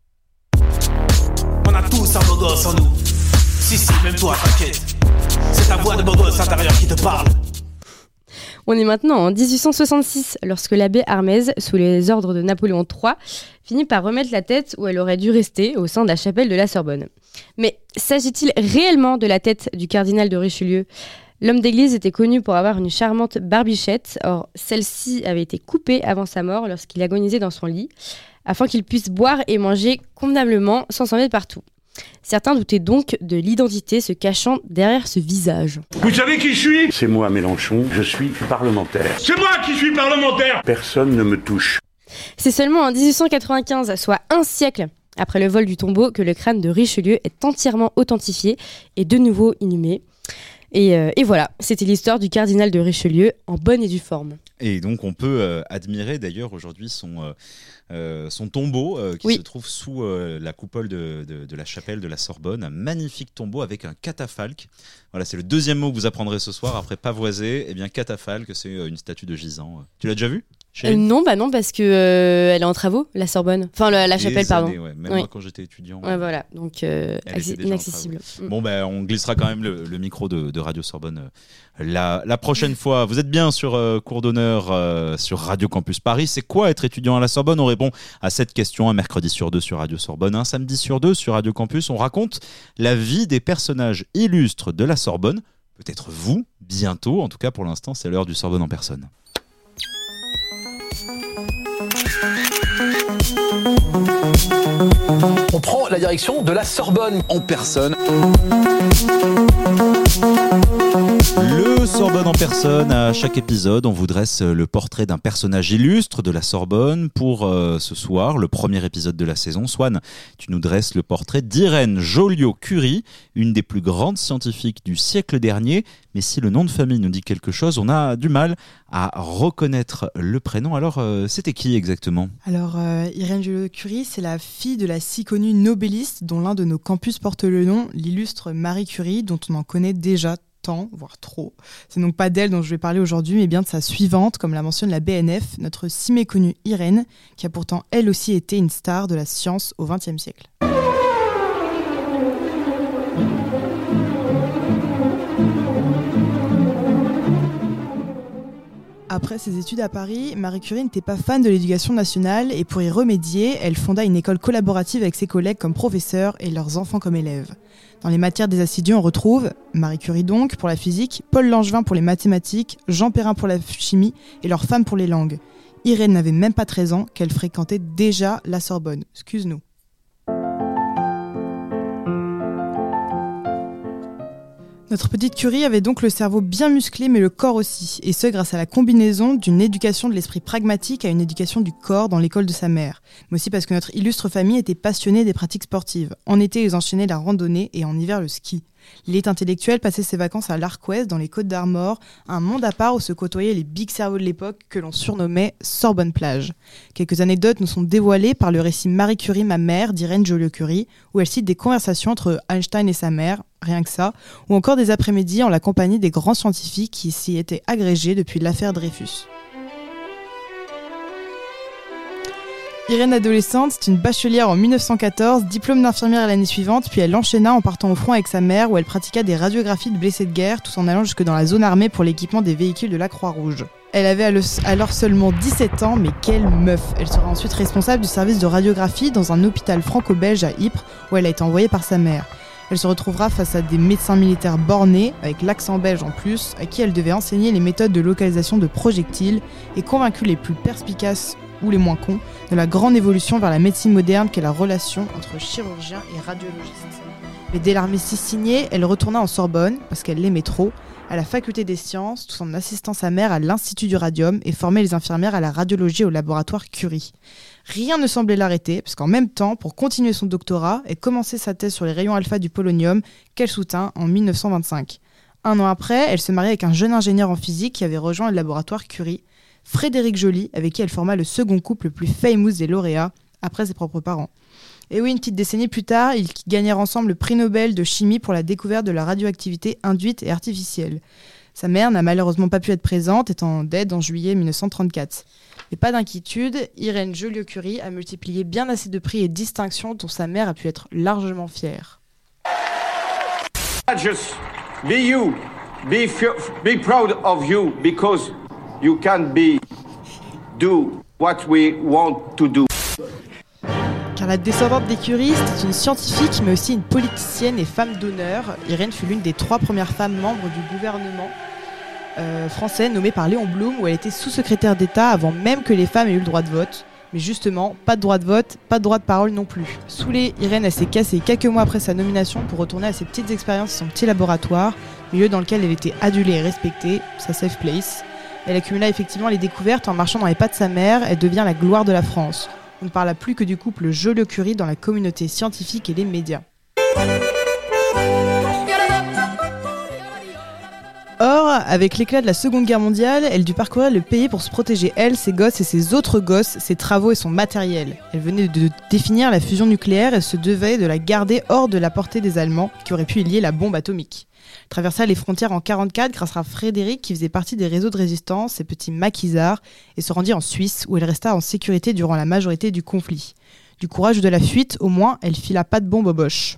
On a tous un beau gosse en nous. Si, même toi, t'inquiète. C'est ta voix de beau gosse intérieur qui te parle. On est maintenant en 1866, lorsque l'abbé Hermès, sous les ordres de Napoléon III, finit par remettre la tête où elle aurait dû rester, au sein de la chapelle de la Sorbonne. Mais s'agit-il réellement de la tête du cardinal de Richelieu ? L'homme d'église était connu pour avoir une charmante barbichette, or celle-ci avait été coupée avant sa mort lorsqu'il agonisait dans son lit, afin qu'il puisse boire et manger convenablement sans s'en mettre partout. Certains doutaient donc de l'identité se cachant derrière ce visage. Vous savez qui je suis ? C'est moi, Mélenchon, je suis parlementaire. C'est moi qui suis parlementaire ! Personne ne me touche. C'est seulement en 1895, soit un siècle après le vol du tombeau, que le crâne de Richelieu est entièrement authentifié et de nouveau inhumé. Et voilà, c'était l'histoire du cardinal de Richelieu en bonne et due forme. Et donc on peut admirer d'ailleurs aujourd'hui son tombeau qui se trouve sous la coupole de la chapelle de la Sorbonne. Un magnifique tombeau avec un catafalque. Voilà, c'est le deuxième mot que vous apprendrez ce soir après pavoisé. Eh bien catafalque, c'est une statue de gisant. Tu l'as déjà vu ? Non, parce que elle est en travaux, la Sorbonne. Enfin, la chapelle, pardon. Ouais. Même moi, quand j'étais étudiant. Ouais, voilà, donc inaccessible. Bon, on glissera quand même le micro de Radio Sorbonne la prochaine fois. Vous êtes bien sur Cours d'honneur sur Radio Campus Paris. C'est quoi être étudiant à la Sorbonne ? On répond à cette question un mercredi sur 2 sur Radio Sorbonne, un samedi sur 2 sur Radio Campus. On raconte la vie des personnages illustres de la Sorbonne. Peut-être vous, bientôt. En tout cas, pour l'instant, c'est l'heure du Sorbonne en personne. On prend la direction de la Sorbonne en personne. Le Sorbonne en personne, à chaque épisode, on vous dresse le portrait d'un personnage illustre de la Sorbonne. Pour ce soir, le premier épisode de la saison, Swan, tu nous dresses le portrait d'Irène Joliot-Curie, une des plus grandes scientifiques du siècle dernier. Mais si le nom de famille nous dit quelque chose, on a du mal à reconnaître le prénom. Alors, c'était qui exactement ? Alors, Irène Joliot-Curie, c'est la fille de la si connue nobéliste dont l'un de nos campus porte le nom, l'illustre Marie Curie, dont on en connaît déjà tant, voire trop. C'est donc pas d'elle dont je vais parler aujourd'hui, mais bien de sa suivante, comme la mentionne la BNF, notre si méconnue Irène, qui a pourtant elle aussi été une star de la science au XXe siècle. Après ses études à Paris, Marie Curie n'était pas fan de l'éducation nationale et pour y remédier, elle fonda une école collaborative avec ses collègues comme professeurs et leurs enfants comme élèves. Dans les matières des assidus, on retrouve Marie Curie donc pour la physique, Paul Langevin pour les mathématiques, Jean Perrin pour la chimie et leurs femmes pour les langues. Irène n'avait même pas 13 ans qu'elle fréquentait déjà la Sorbonne. Excuse-nous. Notre petite Curie avait donc le cerveau bien musclé mais le corps aussi, et ce grâce à la combinaison d'une éducation de l'esprit pragmatique à une éducation du corps dans l'école de sa mère, mais aussi parce que notre illustre famille était passionnée des pratiques sportives. En été, ils enchaînaient la randonnée et en hiver le ski. L'élite intellectuelle passait ses vacances à l'Arc-Ouest, dans les Côtes-d'Armor, un monde à part où se côtoyaient les big cerveaux de l'époque que l'on surnommait Sorbonne-Plage. Quelques anecdotes nous sont dévoilées par le récit Marie Curie, ma mère, d'Irène Joliot-Curie, où elle cite des conversations entre Einstein et sa mère, rien que ça, ou encore des après-midi en la compagnie des grands scientifiques qui s'y étaient agrégés depuis l'affaire Dreyfus. Irène adolescente, c'est une bachelière en 1914, diplôme d'infirmière l'année suivante, puis elle enchaîna en partant au front avec sa mère où elle pratiqua des radiographies de blessés de guerre tout en allant jusque dans la zone armée pour l'équipement des véhicules de la Croix-Rouge. Elle avait alors seulement 17 ans, mais quelle meuf! Elle sera ensuite responsable du service de radiographie dans un hôpital franco-belge à Ypres où elle a été envoyée par sa mère. Elle se retrouvera face à des médecins militaires bornés, avec l'accent belge en plus, à qui elle devait enseigner les méthodes de localisation de projectiles et convaincue les plus perspicaces ou les moins cons de la grande évolution vers la médecine moderne qu'est la relation entre chirurgien et radiologiste. Mais dès l'armistice signé, elle retourna en Sorbonne, parce qu'elle l'aimait trop, à la faculté des sciences, tout en assistant sa mère à l'Institut du Radium et formait les infirmières à la radiologie au laboratoire Curie. Rien ne semblait l'arrêter, parce qu'en même temps, pour continuer son doctorat et commencer sa thèse sur les rayons alpha du polonium, qu'elle soutint en 1925. Un an après, elle se marie avec un jeune ingénieur en physique qui avait rejoint le laboratoire Curie, Frédéric Joly, avec qui elle forma le second couple le plus famous des lauréats, après ses propres parents. Et oui, une petite décennie plus tard, ils gagnèrent ensemble le prix Nobel de chimie pour la découverte de la radioactivité induite et artificielle. Sa mère n'a malheureusement pas pu être présente, étant dead en juillet 1934. Mais pas d'inquiétude, Irène Joliot-Curie a multiplié bien assez de prix et distinctions dont sa mère a pu être largement fière. Just be you, be proud of you because you can do what we want to do. Car la descendante des Curie, c'était une scientifique mais aussi une politicienne et femme d'honneur. Irène fut l'une des 3 premières femmes membres du gouvernement français nommée par Léon Blum où elle était sous-secrétaire d'État avant même que les femmes aient eu le droit de vote. Mais justement, pas de droit de vote, pas de droit de parole non plus. Saoulée, Irène s'est cassée quelques mois après sa nomination pour retourner à ses petites expériences et son petit laboratoire, milieu dans lequel elle était adulée et respectée, sa safe place. Elle accumula effectivement les découvertes en marchant dans les pas de sa mère, elle devient la gloire de la France. On ne parla plus que du couple Joliot-Curie dans la communauté scientifique et les médias. Or, avec l'éclat de la Seconde Guerre mondiale, elle dut parcourir le pays pour se protéger elle, ses gosses et ses autres gosses, ses travaux et son matériel. Elle venait de définir la fusion nucléaire et se devait de la garder hors de la portée des Allemands, qui auraient pu y lier la bombe atomique. Elle traversa les frontières en 1944 grâce à Frédéric, qui faisait partie des réseaux de résistance, ses petits maquisards, et se rendit en Suisse, où elle resta en sécurité durant la majorité du conflit. Du courage de la fuite, au moins, elle fila pas de bombe aux Boches.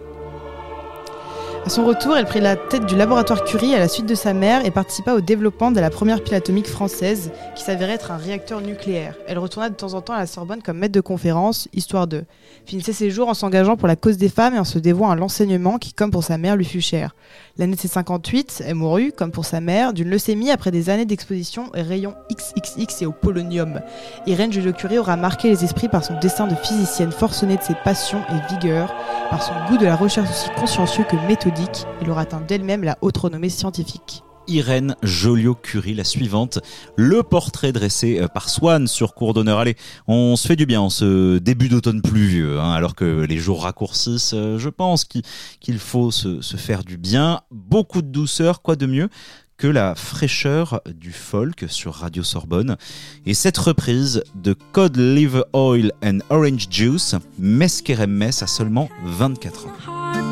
À son retour, elle prit la tête du laboratoire Curie à la suite de sa mère et participa au développement de la première pile atomique française, qui s'avérait être un réacteur nucléaire. Elle retourna de temps en temps à la Sorbonne comme maître de conférence, histoire de finissait ses jours en s'engageant pour la cause des femmes et en se dévouant à l'enseignement qui, comme pour sa mère, lui fut cher. L'année de ses 58, elle mourut, comme pour sa mère, d'une leucémie après des années d'exposition aux rayons XXX et au polonium. Irène Joliot-Curie aura marqué les esprits par son destin de physicienne forcenée de ses passions et vigueur, par son goût de la recherche aussi consciencieux que méthodique. Elle aura atteint d'elle-même la haute renommée scientifique. Irène Joliot-Curie. La suivante, le portrait dressé par Swan sur Cours d'honneur. Allez, on se fait du bien en ce début d'automne pluvieux, alors que les jours raccourcissent. Je pense qu'il faut se faire du bien. Beaucoup de douceur, quoi de mieux que la fraîcheur du folk sur Radio Sorbonne. Et cette reprise de Cod Liver Oil and Orange Juice, Mesquerem à seulement 24 ans.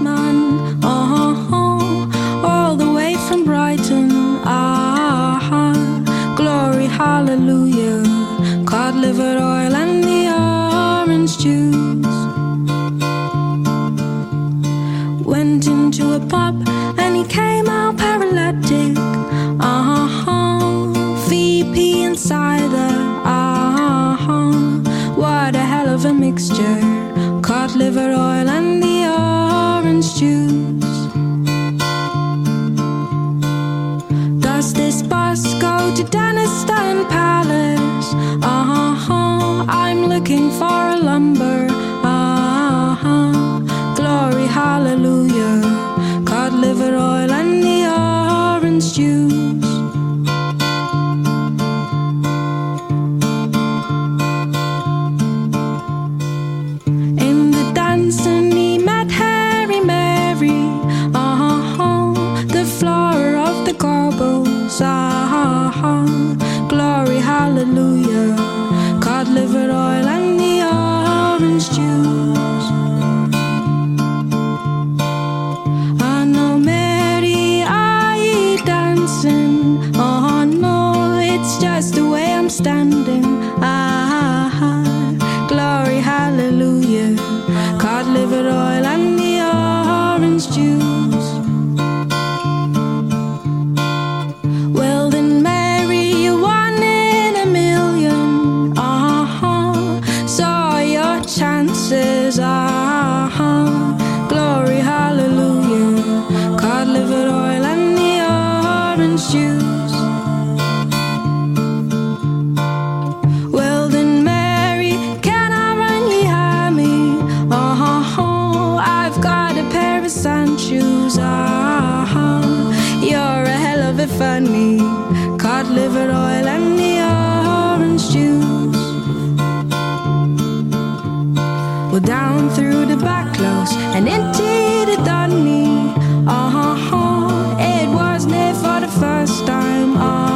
All the way from Brighton, glory, hallelujah, cod liver oil and the orange juice. Went into a pub and he came out paralytic, VP and cider, what a hell of a mixture, cod liver oil and the orange juice. Does this bus go to Denniston Palace? I'm looking for a lumber. Glory, hallelujah, cod liver oil and the orange juice. In the dancing he met Harry Mary, the flower of the corbels. Glory, hallelujah, cod liver oil and the orange juice. I know Mary, I dancing. Oh no, it's just the way I'm standing. Glory, hallelujah, cod liver oil and the orange juice. Well then, Mary, you're one in a million. So your chances. Glory, hallelujah, cod liver oil and the orange juice. Well then, Mary, can I run ye hammy? I've got a pair of sand shoes. You're a hell of a funny, cod liver oil and the orange juice. Well, down through the back close and into the dunny. It was near for the first time.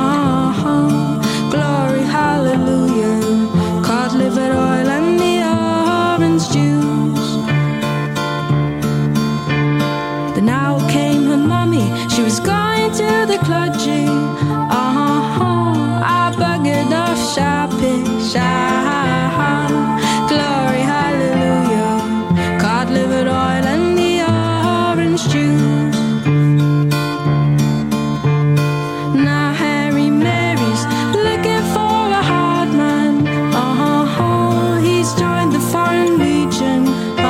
Glory, hallelujah, cod liver oil and the orange juice. Then now came her mummy, she was going to the clergy. I buggered off sharpish. Glory, hallelujah, cod liver oil and the orange juice. Now Harry Mary's looking for a hard man. He's joined the Foreign Legion.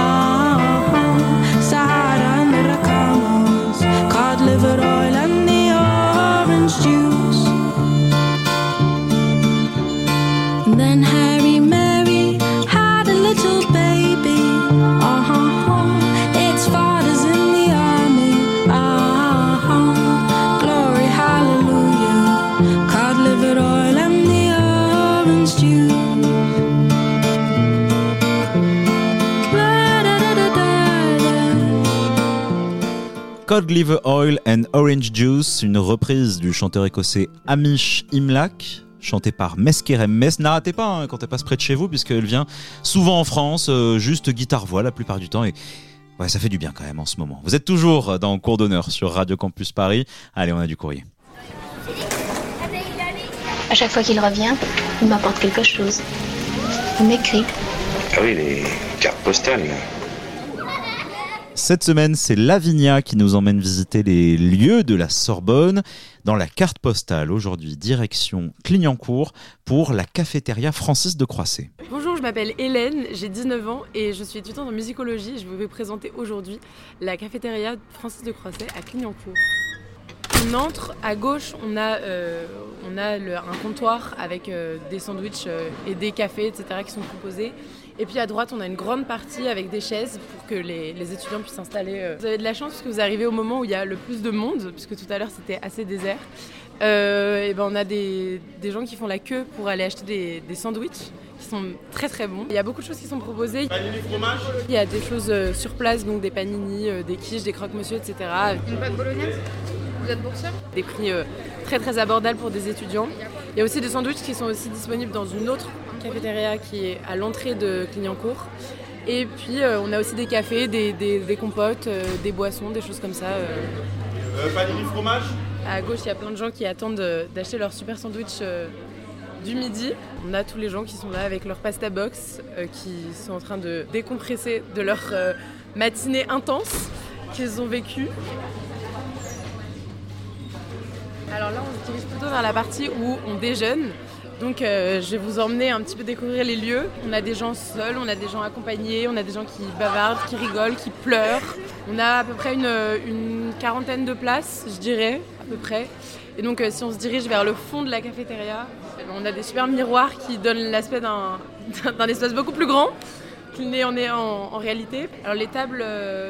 Sahara and the Camels, cod liver oil and the orange juice. And then Harry Mary had a little baby. Its father's in the army. Glory, hallelujah, cod liver oil and the orange juice. Cod Liver Oil and Orange Juice, une reprise du chanteur écossais Hamish Imlach, chantée par Mesquerem. N'arrêtez pas quand elle passe près de chez vous, puisqu'elle vient souvent en France, juste guitare-voix la plupart du temps. Et ouais, ça fait du bien quand même en ce moment. Vous êtes toujours dans Cours d'honneur sur Radio Campus Paris. Allez, on a du courrier. À chaque fois qu'il revient, il m'apporte quelque chose. Il m'écrit. Ah oui, les cartes postales. Cette semaine, c'est Lavinia qui nous emmène visiter les lieux de la Sorbonne. Dans la carte postale, aujourd'hui, direction Clignancourt pour la cafétéria Francis de Croisset. Bonjour, je m'appelle Hélène, j'ai 19 ans et je suis étudiante en musicologie. Je vous vais présenter aujourd'hui la cafétéria Francis de Croisset à Clignancourt. On entre, à gauche, on a on a un comptoir avec des sandwichs et des cafés, etc. qui sont proposés. Et puis à droite, on a une grande partie avec des chaises pour que les étudiants puissent s'installer. Vous avez de la chance parce que vous arrivez au moment où il y a le plus de monde, puisque tout à l'heure c'était assez désert. Et ben on a des gens qui font la queue pour aller acheter des sandwichs qui sont très très bons. Il y a beaucoup de choses qui sont proposées. Panini fromage. Il y a des choses sur place, donc des panini, des quiches, des croque-monsieur, etc. Une pâte bolognaise. Vous êtes boursière ? Des prix très très abordables pour des étudiants. Il y a aussi des sandwichs qui sont aussi disponibles dans une autre cafétéria qui est à l'entrée de Clignancourt. Et puis on a aussi des cafés, des compotes, des boissons, des choses comme ça. Panini fromage. À gauche, il y a plein de gens qui attendent d'acheter leur super sandwich du midi. On a tous les gens qui sont là avec leur pasta box, qui sont en train de décompresser de leur matinée intense qu'ils ont vécue. Alors là, on se dirige plutôt vers la partie où on déjeune. Donc je vais vous emmener un petit peu découvrir les lieux. On a des gens seuls, on a des gens accompagnés, on a des gens qui bavardent, qui rigolent, qui pleurent. On a à peu près une quarantaine de places, je dirais, à peu près. Et donc si on se dirige vers le fond de la cafétéria, on a des super miroirs qui donnent l'aspect d'un espace beaucoup plus grand qu'il n'est en réalité. Alors les tables,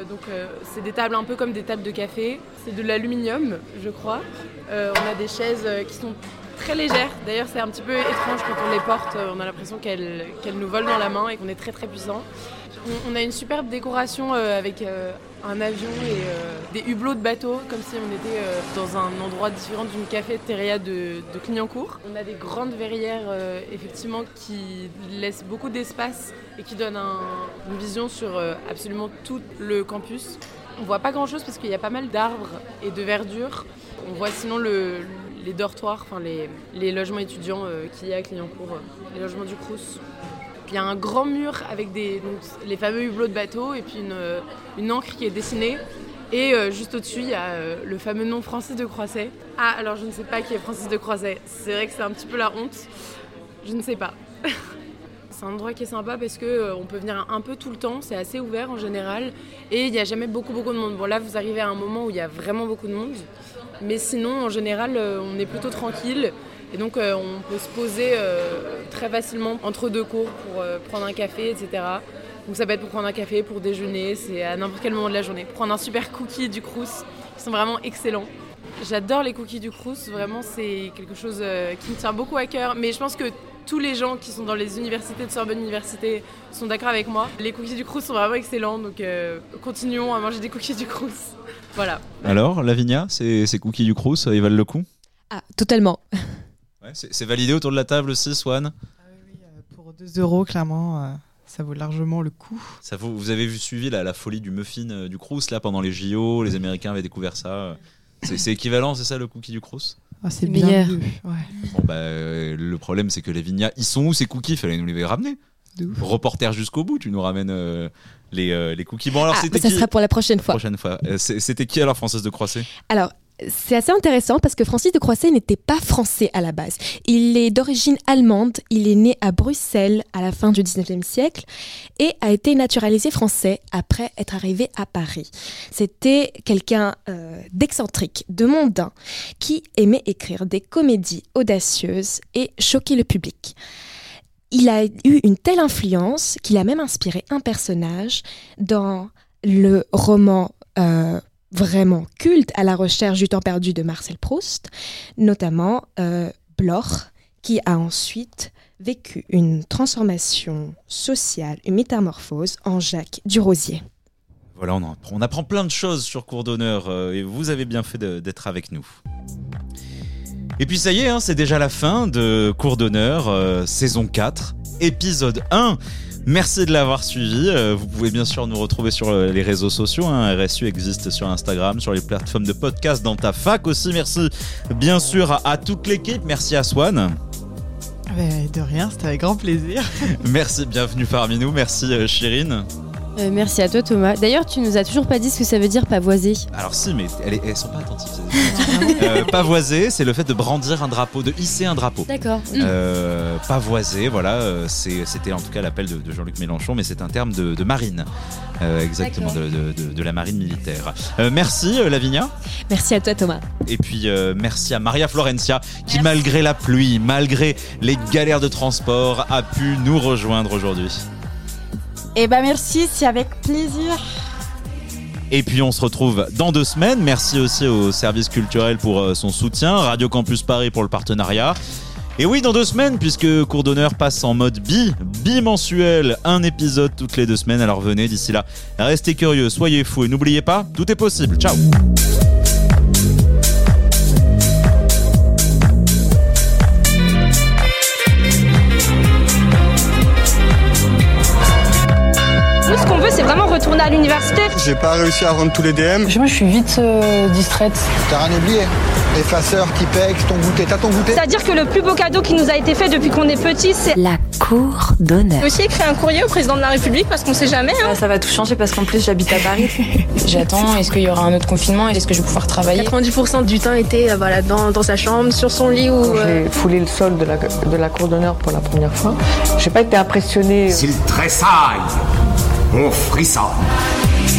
c'est des tables un peu comme des tables de café. C'est de l'aluminium, je crois. On a des chaises qui sont très légères. D'ailleurs, c'est un petit peu étrange quand on les porte. On a l'impression qu'elles nous volent dans la main et qu'on est très très puissant. On a une superbe décoration avec un avion et des hublots de bateau, comme si on était dans un endroit différent d'une cafétéria de Clignancourt. On a des grandes verrières, effectivement, qui laissent beaucoup d'espace et qui donnent une vision sur absolument tout le campus. On voit pas grand-chose parce qu'il y a pas mal d'arbres et de verdure. On voit sinon les dortoirs, enfin les logements étudiants qu'il y a à Clignancourt, les logements du Crous. Il y a un grand mur avec les fameux hublots de bateau et puis une encre qui est dessinée. Et juste au-dessus, il y a le fameux nom Francis de Croisset. Ah, alors je ne sais pas qui est Francis de Croisset. C'est vrai que c'est un petit peu la honte. Je ne sais pas. C'est un endroit qui est sympa parce qu'on peut venir un peu tout le temps. C'est assez ouvert en général. Et il n'y a jamais beaucoup de monde. Bon, là, vous arrivez à un moment où il y a vraiment beaucoup de monde. Mais sinon, en général, on est plutôt tranquille. Et donc, on peut se poser très facilement entre deux cours pour prendre un café, etc. Donc, ça peut être pour prendre un café, pour déjeuner, c'est à n'importe quel moment de la journée. Prendre un super cookie du Crous, qui sont vraiment excellents. J'adore les cookies du Crous, vraiment, c'est quelque chose qui me tient beaucoup à cœur. Mais je pense que tous les gens qui sont dans les universités de Sorbonne Université sont d'accord avec moi. Les cookies du Crous sont vraiment excellents, donc continuons à manger des cookies du Crous. Voilà. Alors, Lavinia, ces cookies du Crous, ils valent le coup ? Ah, totalement. Ouais, c'est validé autour de la table aussi, Swan ? Oui, pour 2 €, clairement, ça vaut largement le coup. Vous avez suivi la folie du muffin du Crous là, pendant les JO, les Américains avaient découvert ça. C'est équivalent, c'est ça, le cookie du Crous ? C'est bien vu. Ouais. Bon, le problème, c'est que Lavinia, ils sont où ces cookies ? Il fallait nous les ramener. Reporter jusqu'au bout, tu nous ramènes les cookies. Bon, alors, c'était ça qui sera pour la prochaine fois. C'était qui alors, Francis de Croisset ? Alors, c'est assez intéressant parce que Francis de Croisset n'était pas français à la base. Il est d'origine allemande, il est né à Bruxelles à la fin du 19e siècle et a été naturalisé français après être arrivé à Paris. C'était quelqu'un d'excentrique, de mondain, qui aimait écrire des comédies audacieuses et choquer le public. Il a eu une telle influence qu'il a même inspiré un personnage dans le roman vraiment culte À la recherche du temps perdu de Marcel Proust, notamment Bloch, qui a ensuite vécu une transformation sociale, une métamorphose en Jacques Durosier. Voilà, on apprend plein de choses sur Cours d'honneur et vous avez bien fait d'être avec nous. Et puis ça y est, c'est déjà la fin de Cours d'honneur, saison 4, épisode 1. Merci de l'avoir suivi. Vous pouvez bien sûr nous retrouver sur les réseaux sociaux. RSU existe sur Instagram, sur les plateformes de podcast, dans ta fac aussi. Merci bien sûr à toute l'équipe. Merci à Swan. De rien, c'était avec grand plaisir. Merci, bienvenue parmi nous. Merci Chirine. Merci à toi Thomas. D'ailleurs, tu nous as toujours pas dit ce que ça veut dire pavoiser. Alors si, mais elles sont pas attentives. Pavoiser, c'est le fait de brandir un drapeau, de hisser un drapeau. D'accord. Pavoiser, voilà, c'était en tout cas l'appel de Jean-Luc Mélenchon, mais c'est un terme de marine. Exactement, de la marine militaire. Merci Lavinia. Merci à toi Thomas. Et puis merci à Maria Florencia qui malgré la pluie, malgré les galères de transport, a pu nous rejoindre aujourd'hui. Eh ben merci, c'est avec plaisir. Et puis on se retrouve dans 2 semaines. Merci aussi au service culturel pour son soutien, Radio Campus Paris pour le partenariat. Et oui, dans 2 semaines, puisque Cours d'honneur passe en mode bimensuel, un épisode toutes les 2 semaines. Alors venez, d'ici là, restez curieux, soyez fous et n'oubliez pas, tout est possible. Ciao. Nous, ce qu'on veut, c'est vraiment retourner à l'université. J'ai pas réussi à rendre tous les DM. Moi, je suis vite distraite. T'as rien oublié. Effaceur, Tipex, ton goûter. T'as ton goûter? C'est-à-dire que le plus beau cadeau qui nous a été fait depuis qu'on est petit, c'est la cour d'honneur. J'ai aussi écrit un courrier au président de la République parce qu'on sait jamais. Ça va tout changer parce qu'en plus, j'habite à Paris. J'attends, est-ce qu'il y aura un autre confinement? Est-ce que je vais pouvoir travailler? 90% du temps était dans sa chambre, sur son lit ou... J'ai foulé le sol de la cour d'honneur pour la première fois. J'ai pas été impressionnée. S'il tressaille, on frissonne.